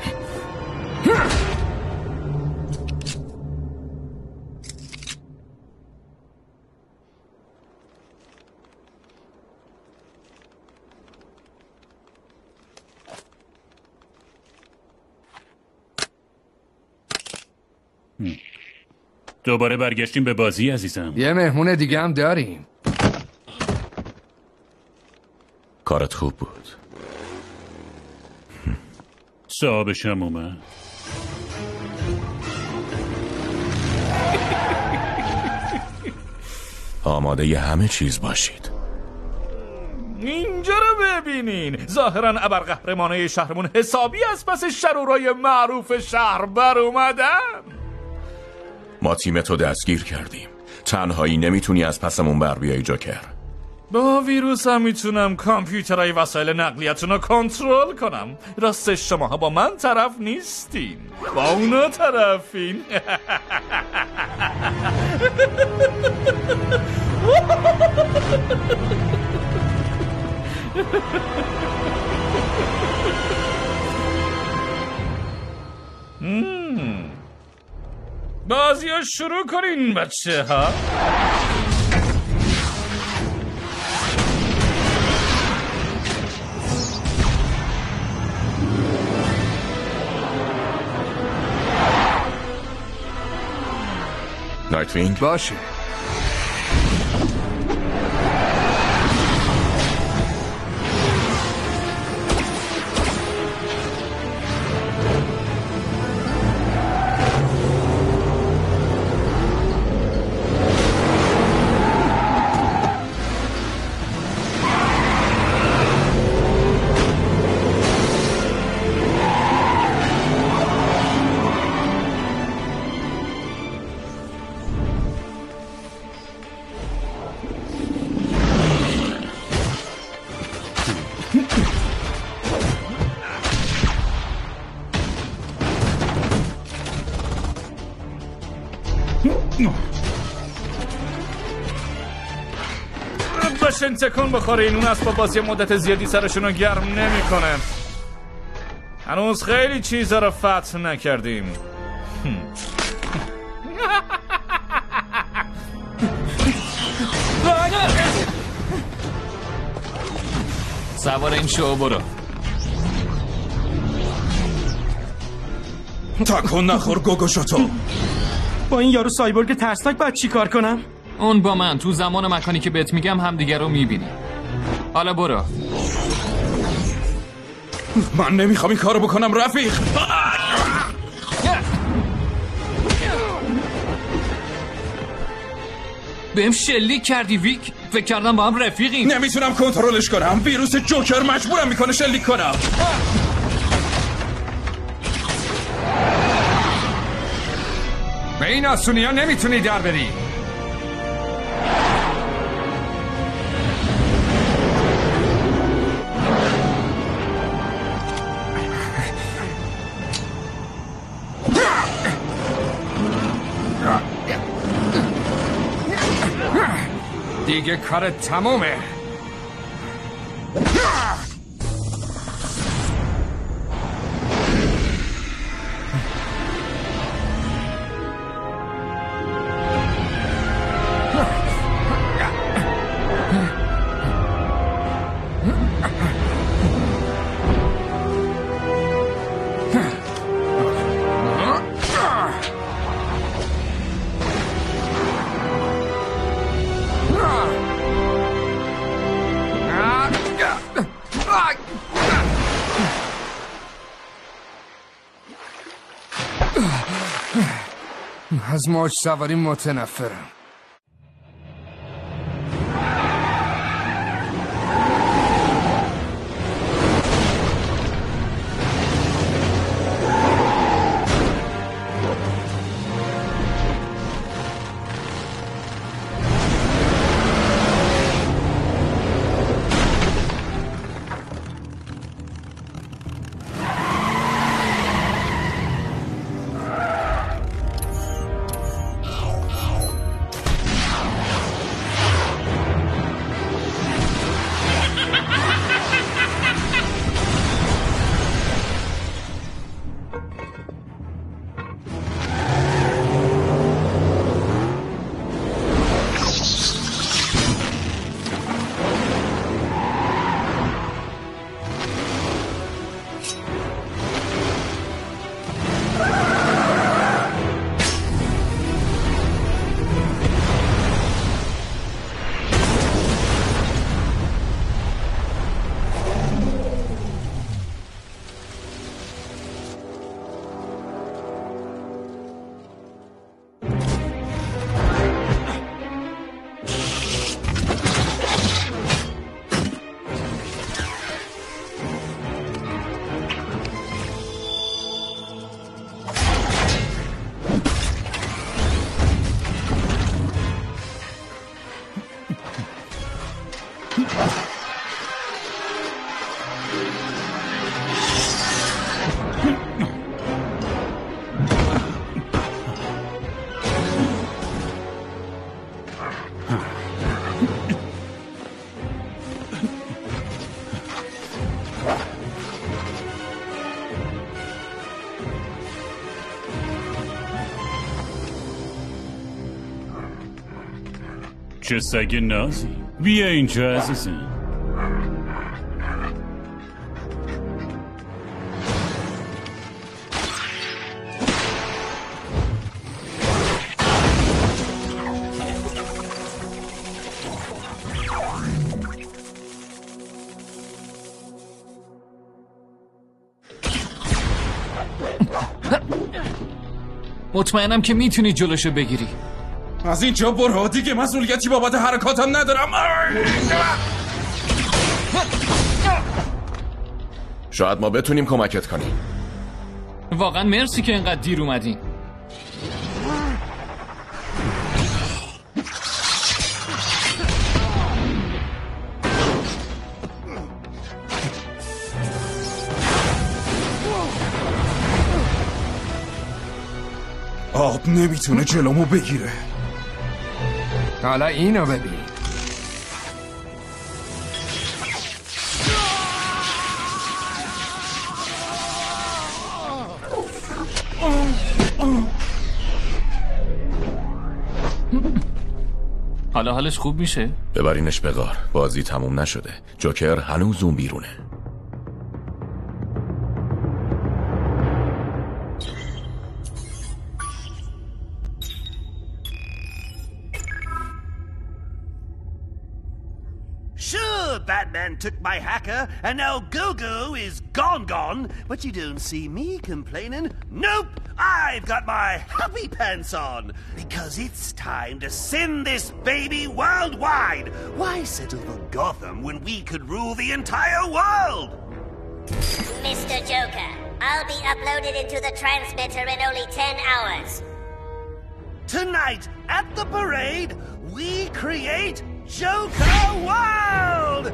دوباره برگشتیم به بازی عزیزم. یه مهمون دیگه هم داریم. کارت خوب بود. صاحبشم اومد. آماده ی همه چیز باشید. اینجا رو ببینین. ظاهراً ابرقهرمانای شهرمون حسابی از پس شرورای معروف شهر بر اومدن. ما تیمتو دستگیر کردیم. تنهایی نمیتونی از پسمون بر بیای جوکر. با ویروس هم میتونم کامپیوترهای وسایل نقلیتون رو کنترل کنم. راستش شماها با من طرف نیستین، با اونا طرفین. بازی رو شروع کنین بچه ها. نایتوینگ. باشه. باشن تکون بخوره. این اون اسبا بازی مدت زیادی سرشون رو گرم نمیکنه. هنوز خیلی چیزا رو فتح نکردیم. سوار این شو برو. تکون نخور گوگوشوتو. با این یارو سایبورگ ترسناک باید چی کار کنم؟ اون با من تو زمان مکانی که بهت میگم همدیگه رو میبینی. حالا برو. من نمیخوام این کارو بکنم رفیق. بهم شلیک کردی ویک. فکر کردم با هم رفیقیم. نمیتونم کنترلش کنم. ویروس جوکر مجبورم میکنه شلیک کنم. به این آسونی ها نمیتونی در بری. دیگه کارت تمومه. از موج سواری متنفرم. چه سگ نازی. بیا اینجا عزیزم. مطمئنم که میتونی جلوشو بگیری. از اینجا برو دیگه، مسئولیتی بابت حرکاتم ندارم. شاید ما بتونیم کمکت کنیم. واقعا مرسی که اینقدر دیر اومدین. آب نمیتونه جلومو بگیره. حالا اینو ببین. حالا حالش خوب میشه؟ ببرینش به غار. بازی تموم نشده. جوکر هنوز اون بیرونه. Sure, Batman took my hacker, and now Go-Go is gone gone, but you don't see me complaining. Nope, I've got my happy pants on, because it's time to send this baby worldwide. Why settle for Gotham when we could rule the entire world? Mister Joker, I'll be uploaded into the transmitter in only ten hours. Tonight, at the parade, we create Joker World!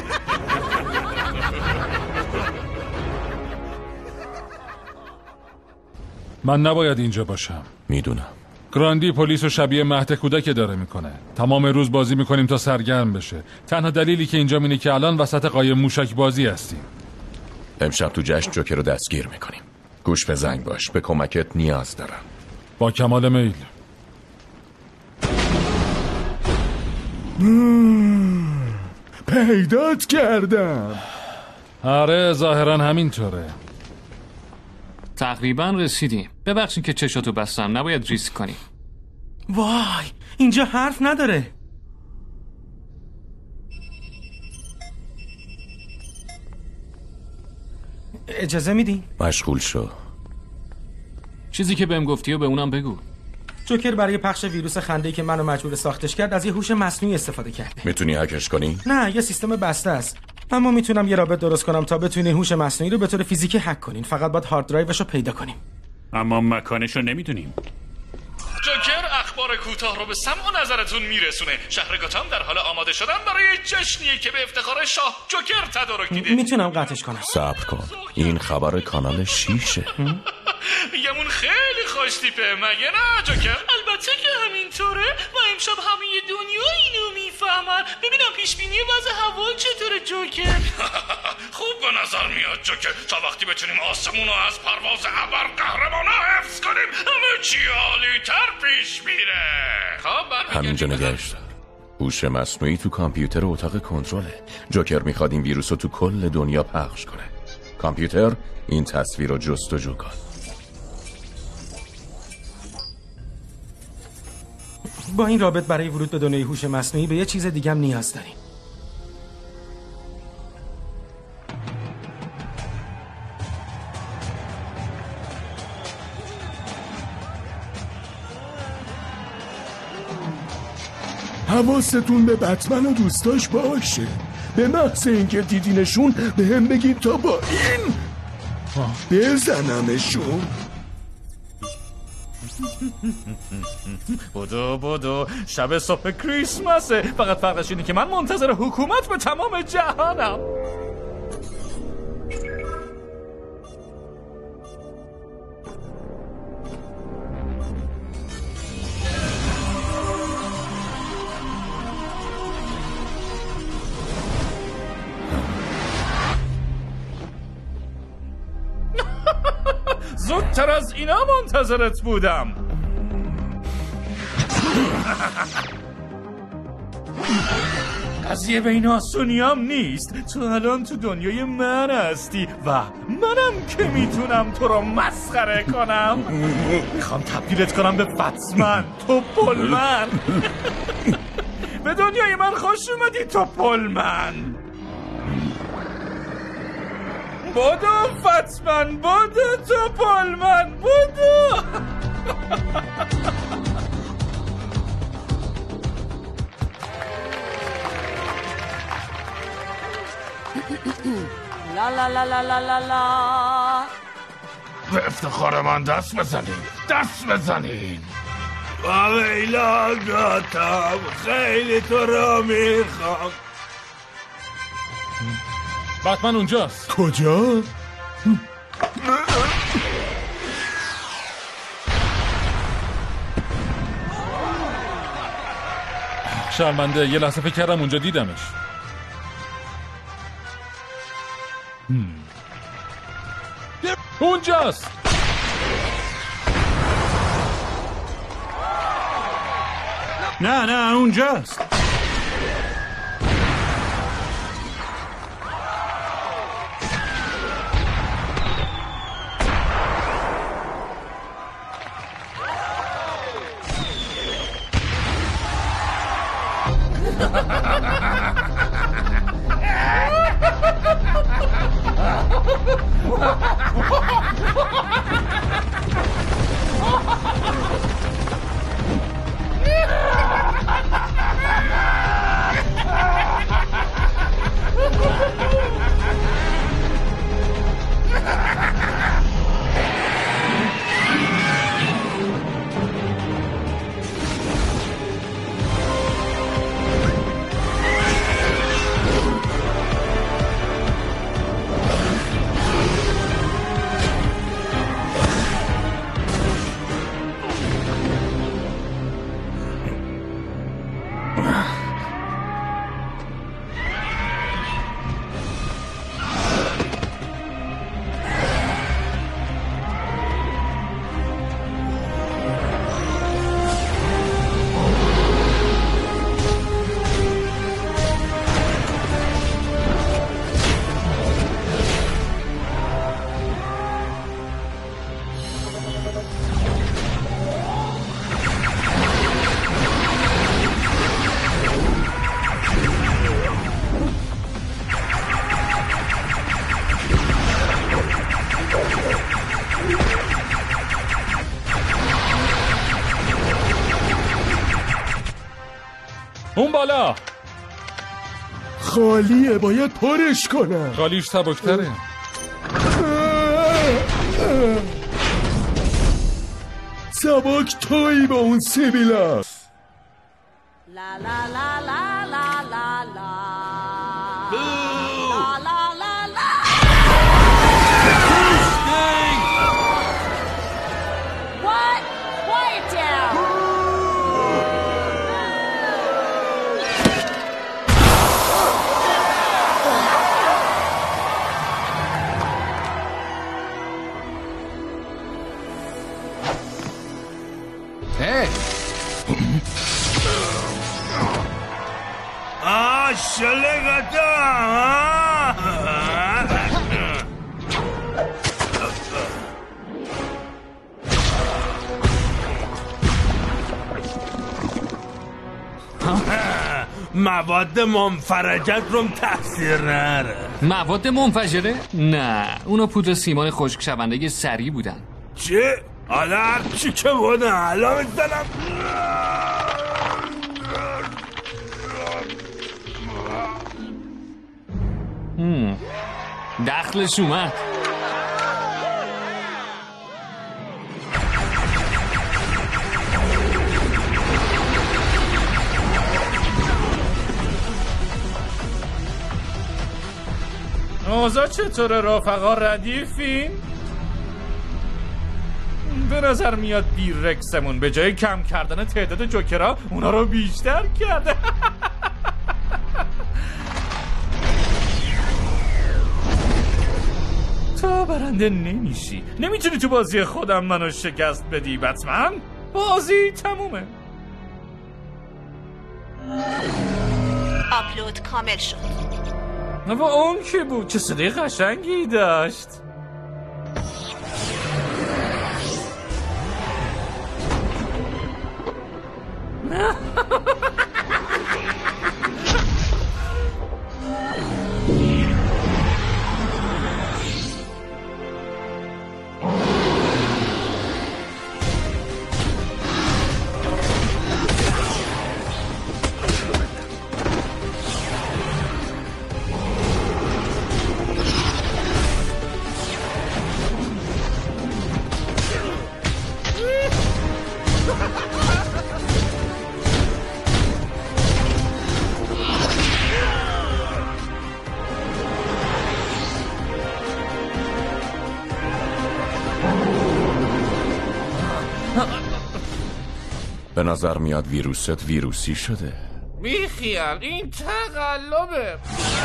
من نباید اینجا باشم. میدونم. گراندی پلیس و شبیه مهد کودک داره میکنه. تمام روز بازی میکنیم تا سرگرم بشه. تنها دلیلی که اینجا اینه که الان وسط قایم موشک بازی هستیم. امشب تو جشن جوکر رو دستگیر میکنیم. گوش به زنگ باش. به کمکت نیاز دارم. با کمال میل. پیدات کردم. آره ظاهرا همینطوره. تقریبا رسیدیم. ببخشید که چشاتو بستم. نباید ریسک کنی. وای اینجا حرف نداره. اجازه میدی؟ مشغول شو. چیزی که بهم گفتی و به اونم بگو. جوکر برای پخش ویروس خنده‌ای که منو مجبور ساختش کرد از یه هوش مصنوعی استفاده کرده. میتونی هکش کنی؟ نه یه سیستم بسته است. اما میتونم یه رابط درست کنم تا بتونین هوش مصنوعی رو به طور فیزیکی هک کنین. فقط باید هارد درایوش رو پیدا کنیم. اما مکانش رو نمیدونیم. جوکر اخبار کوتاه رو به سمع و نظرتون میرسونه. شهر گاتام در حال آماده شدن برای جشنی که به افتخار شاه جوکر تدارک دیده. میتونم قطعش کنم. صبر کن. این خبر کانال شیشه. یمون خیلی خوش تیپه مگه نه جوکر؟ البته که همینطوره و امشب همه دنیا اینو میفهمن. ببینم پیش بینی وضع هوا چطوره جوکر؟ خوب به نظر میاد جوکر. تا وقتی بتونیم آسمون رو از پرواز ابر قهرمانا حفظ کنیم همه چی عالی‌تر پیش میره. خب همینجا نگهش دار. هوش مصنوعی تو کامپیوتر اتاق کنترله. جوکر میخواد این ویروس رو تو کل دنیا پخش کنه. کامپیوتر این تصویر رو جستجو کن. با این رابط برای ورود به دنیای هوش مصنوعی به یه چیز دیگه هم نیاز داریم. حواستون به بتمن و دوستاش باشه. به محض اینکه دیدینشون به هم بگید تا با این بزنمشون. بودو بودو شب صبح کریسمسه. فقط فرقش اینه که من منتظر حکومت به تمام جهانم. زودتر از اینا منتظرت بودم. قضیه بین آسونی هم نیست. تو الان تو دنیای من هستی و منم که میتونم تو رو مسخره کنم. میخوام تبدیلت کنم به بتمن. تو پلمن. به دنیای من خوش اومدی تو پلمن. بودو فطمن، بودو توپلمن، بودو. لا لا لا لا لا لا لا. به افتخار من دست بزنین، دست بزنین. ویلا گاتم، خیلی تو را میخوام. بتمن اونجاست. کجا؟ شرمنده، یه لحظه فکر کردم اونجا دیدمش. اونجاست. نه نه اونجاست. اون بالا خالیه، باید پرش کنم. خالیش سبکتره. سبک تویی با اون سیبیلا. لا لا لا لا لا لا لا. لا لا لا لا. What? Quiet down. Hey! Ah, shalegata! مواد منفرجت روم تاثیر نره. مواد منفجره؟ نه، اونا پودر سیمان خشک شونده سری بودن. چه؟ آدم چی که بودن؟ الان میزنم. هم. دخلش اومد. اوضاع چطوره رفقا؟ ردیفین؟ به نظر میاد بیرکسمون به جای کم کردن تعداد جوکرها اونا رو بیشتر کرده. تو برنده نمیشی، نمیتونی تو بازی خودم منو شکست بدی بتمن. بازی تمومه. آپلود کامل شد. و اون کی بود؟ چه صدای قشنگی داشت. به نظر میاد ویروست ویروسی شده. بیخیال این تقلبه.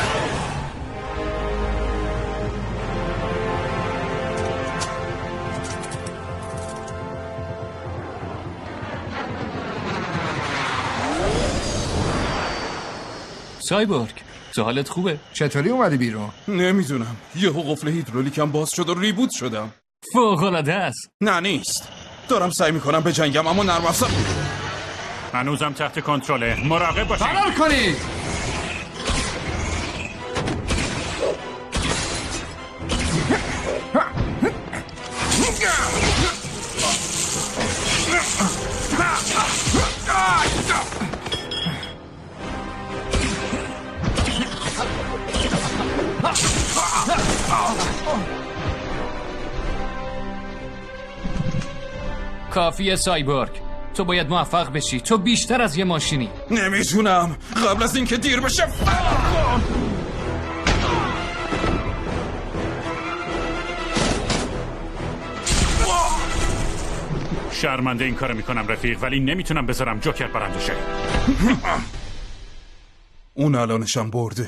سایبورگ تو حالت خوبه؟ چطوری اومدی بیرون؟ نمیدونم یهو قفل هیدرولیکم باز شد و ریبوت شدم. فوق‌العاده است. نه نیست. دارم سعی میکنم به جنگم اما نرم افزار هنوزم تحت کنترله. مراقب باشید. فرار کنید. کافیه سایبورگ، تو باید موفق بشی. تو بیشتر از یه ماشینی. نمیتونم. قبل از اینکه دیر بشه فرار کن. شرمنده این کارو میکنم رفیق، ولی نمیتونم بذارم جوکر برنده شه. اون الانشم برده.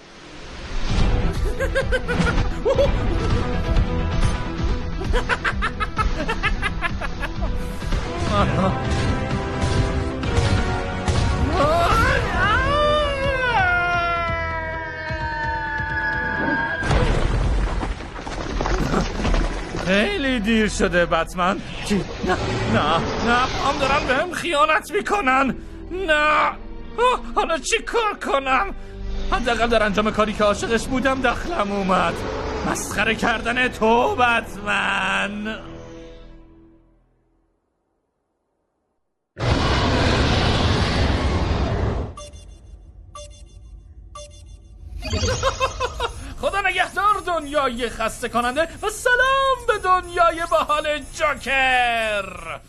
خیلی دیر شده بتمن. نه نه نه هم دارن به هم خیانت میکنن. نه حالا چی کار کنم؟ حداقل در انجام کاری که عاشقش بودم دخلم اومد. مسخره کردن تو بتمن. خدا نگهدار دنیای خسته کننده و سلام به دنیای باحال جوکر.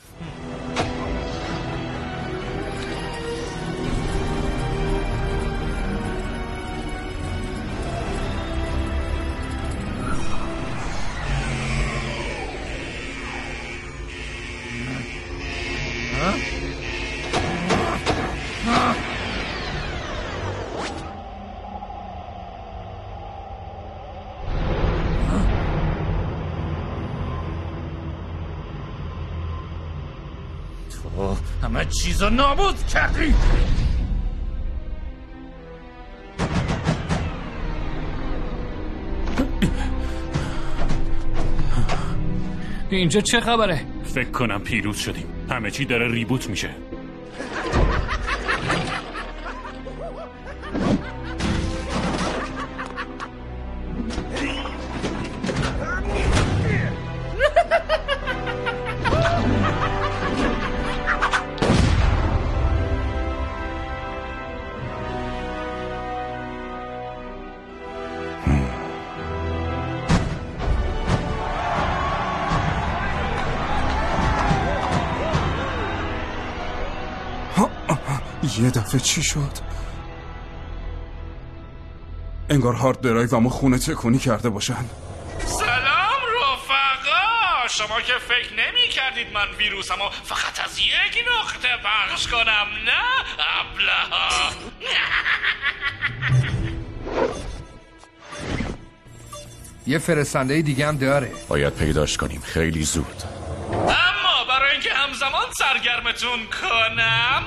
تو همه چیزو نابود کردی. اینجا چه خبره؟ فکر کنم پیروز شدیم. همه چی داره ریبوت میشه. یه دفعه چی شد؟ انگار هارد درایومو خونه تکونی کرده باشن. سلام رفقا. شما که فکر نمی کردید من ویروسمو فقط از یک نقطه پخش کنم، نه ابله‌ها. یه فرستنده دیگه هم داره. باید پیداش کنیم خیلی زود. اما برای اینکه همزمان سرگرمتون کنم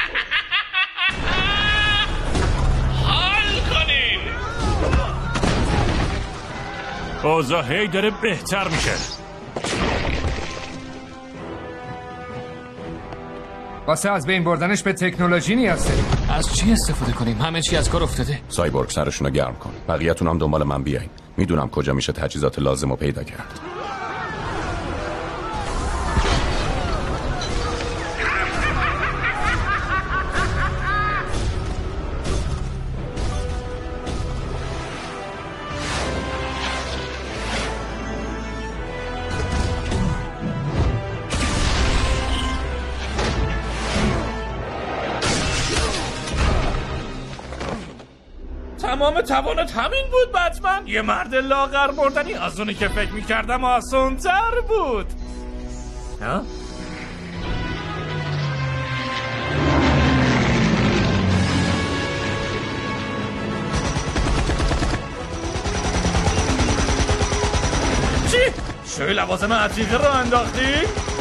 حال کنین. اوضاع هی داره بهتر میشه. واسه از بین بردنش به تکنولوژی نیاز داریم. از چی استفاده کنیم؟ همه چی از کار افتاده. سایبورگ سرشونو گرم کن. بقیه‌تون هم دنبال من بیاین. میدونم کجا میشه تجهیزات لازمو پیدا کرد. تمام توانت همین بود بتمن؟ یه مرد لاغر بردنی از اونی که فکر میکردم آسان‌تر بود. ها؟ چه لوازم عتیقه رو انداختی؟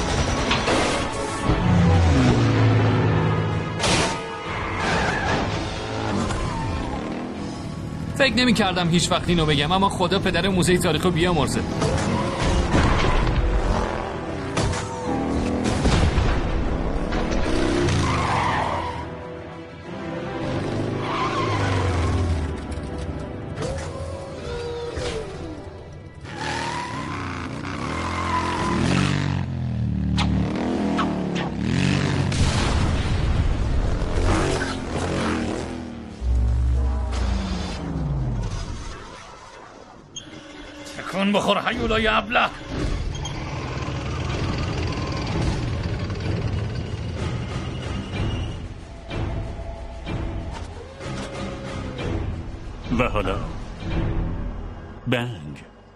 فکر نمی کردم هیچ وقت اینو بگم، اما خدا پدر موزه تاریخ رو بیامرزه. تکون بخور هیولای ابله. و حالا بنگ.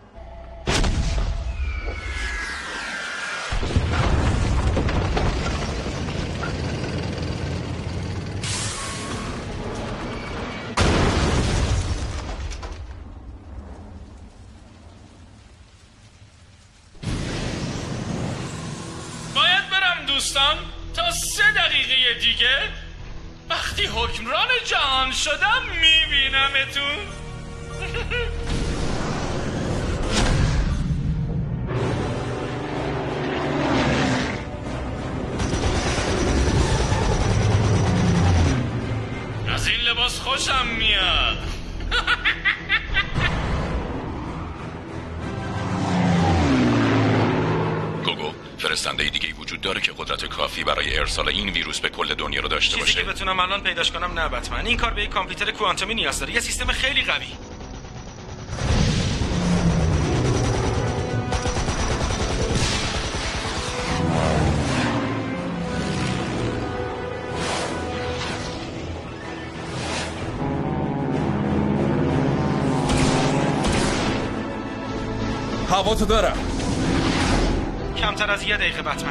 دوستان تا سه دقیقه دیگه وقتی حکمران جهان شدم میبینمتون. از این لباس خوشم میاد. گوگو، فرستنده دیگه وجود داره که قدرت کافی برای ارسال این ویروس به کل دنیا رو داشته باشه؟ چیزی که بتونم الان پیداش کنم نه بتمن. این کار به یک کامپیوتر کوانتومی نیاز داره، یه سیستم خیلی قوی. هوا تو دارم. کمتر از یه دقیقه بتمن.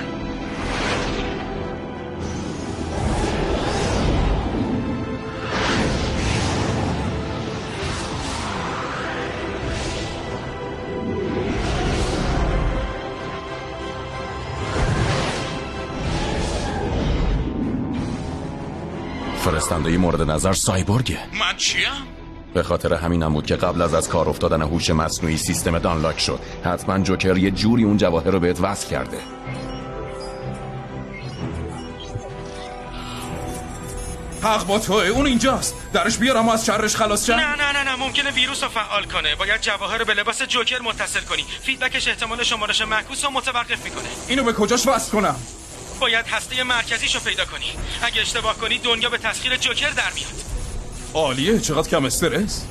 فرستنده مورد نظر سایبورگه. من چیم؟ به خاطر همینم بود که قبل از از کار افتادن هوش مصنوعی سیستم دانلاک شد. حتما جوکر یه جوری اون جواهر رو بهت وصل کرده. حق با توه، اون اینجاست. درش بیارم و از شرش خلاص شم. نه نه نه نه ممکنه ویروس رو فعال کنه. باید جواهر رو به لباس جوکر متصل کنی. فیدبکش احتمال شمارش معکوس رو متوقف میکنه. اینو به کجاش وصل کنم؟ باید هسته مرکزیشو پیدا کنی. اگه اشتباه کنی دنیا به تسخیر جوکر در میاد. عالیه، چقدر کم استرس.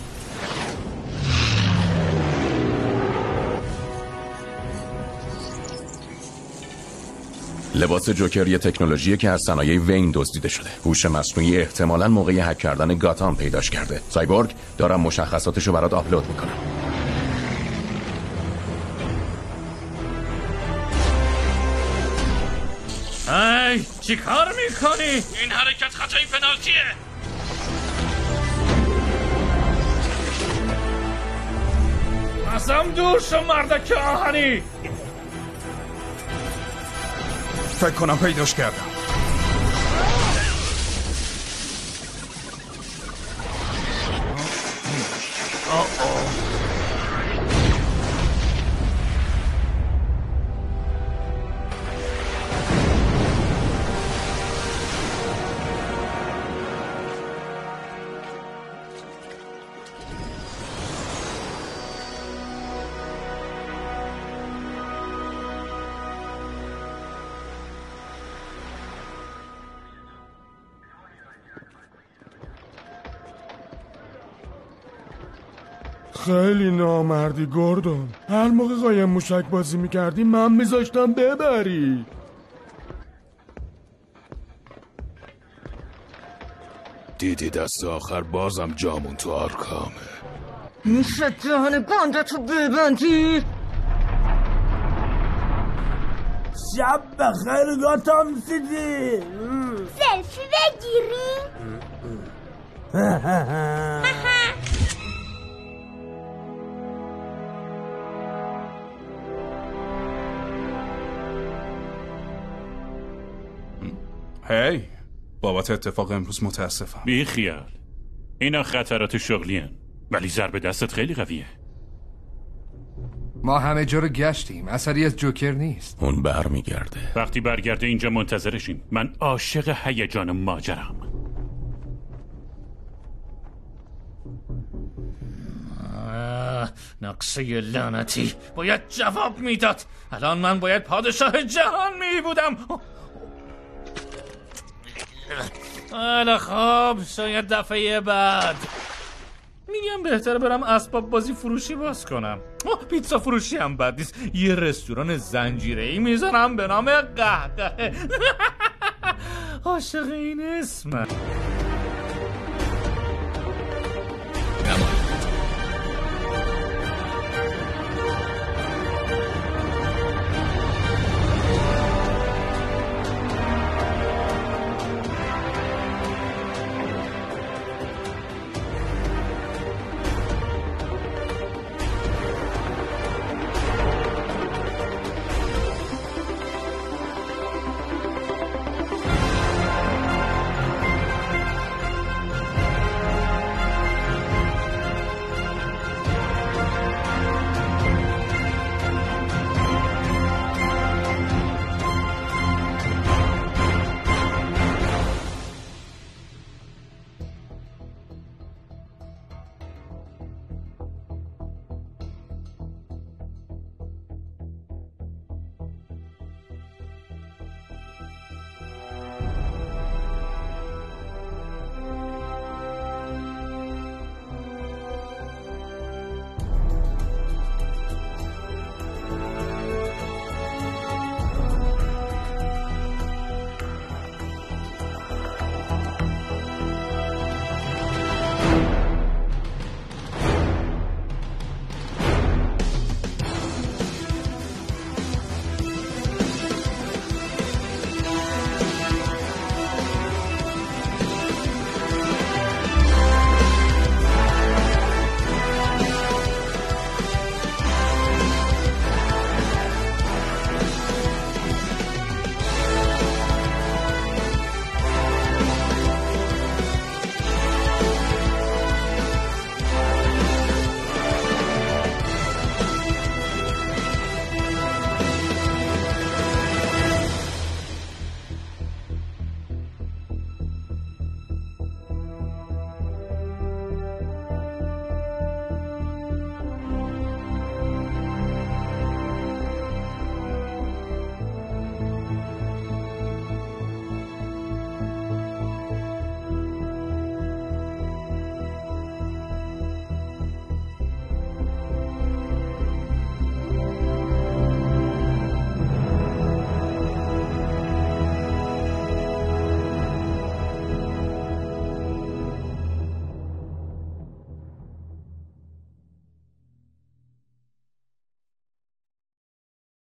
لباس جوکر یه تکنولوژیه که از صنایع وین دزدیده شده. هوش مصنوعی احتمالاً موقع هک کردن گاتام پیداش کرده. سایبورگ، دارم مشخصاتشو برات آپلود میکنم. ای چی کار میکنی؟ این حرکت خطای پنالتیه. ازم دور شو مردک آهنی. فکر کنم پیداش کردم. آه آه. خیلی نامردی گوردون. هر موقع قایم موشک بازی میکردی من میذاشتم ببری. دیدی دست آخر بازم جامون تو آرکامه. میشه دهن بندتو ببندی؟ شب بخیر گاتام سیدی. سلفی بگیری؟ هی بابت اتفاق امروز متاسفم. بی خیال، اینا خطرات شغلی هن. ولی ضرب دستت خیلی قویه. ما همه جا رو گشتیم، اثری از جوکر نیست. اون بر میگرده. وقتی برگرده اینجا منتظرشیم. من عاشق هیجان ماجرام. نقشه لعنتی باید جواب میداد. الان من باید پادشاه جهان می بودم. حالا خب شاید دفعه بعد میگم بهتره برم اسباب بازی فروشی باز کنم. اوه پیتزا فروشی هم بد نیست. یه رستوران زنجیره‌ای میذارم به نام قهقه. عاشق این اسمم.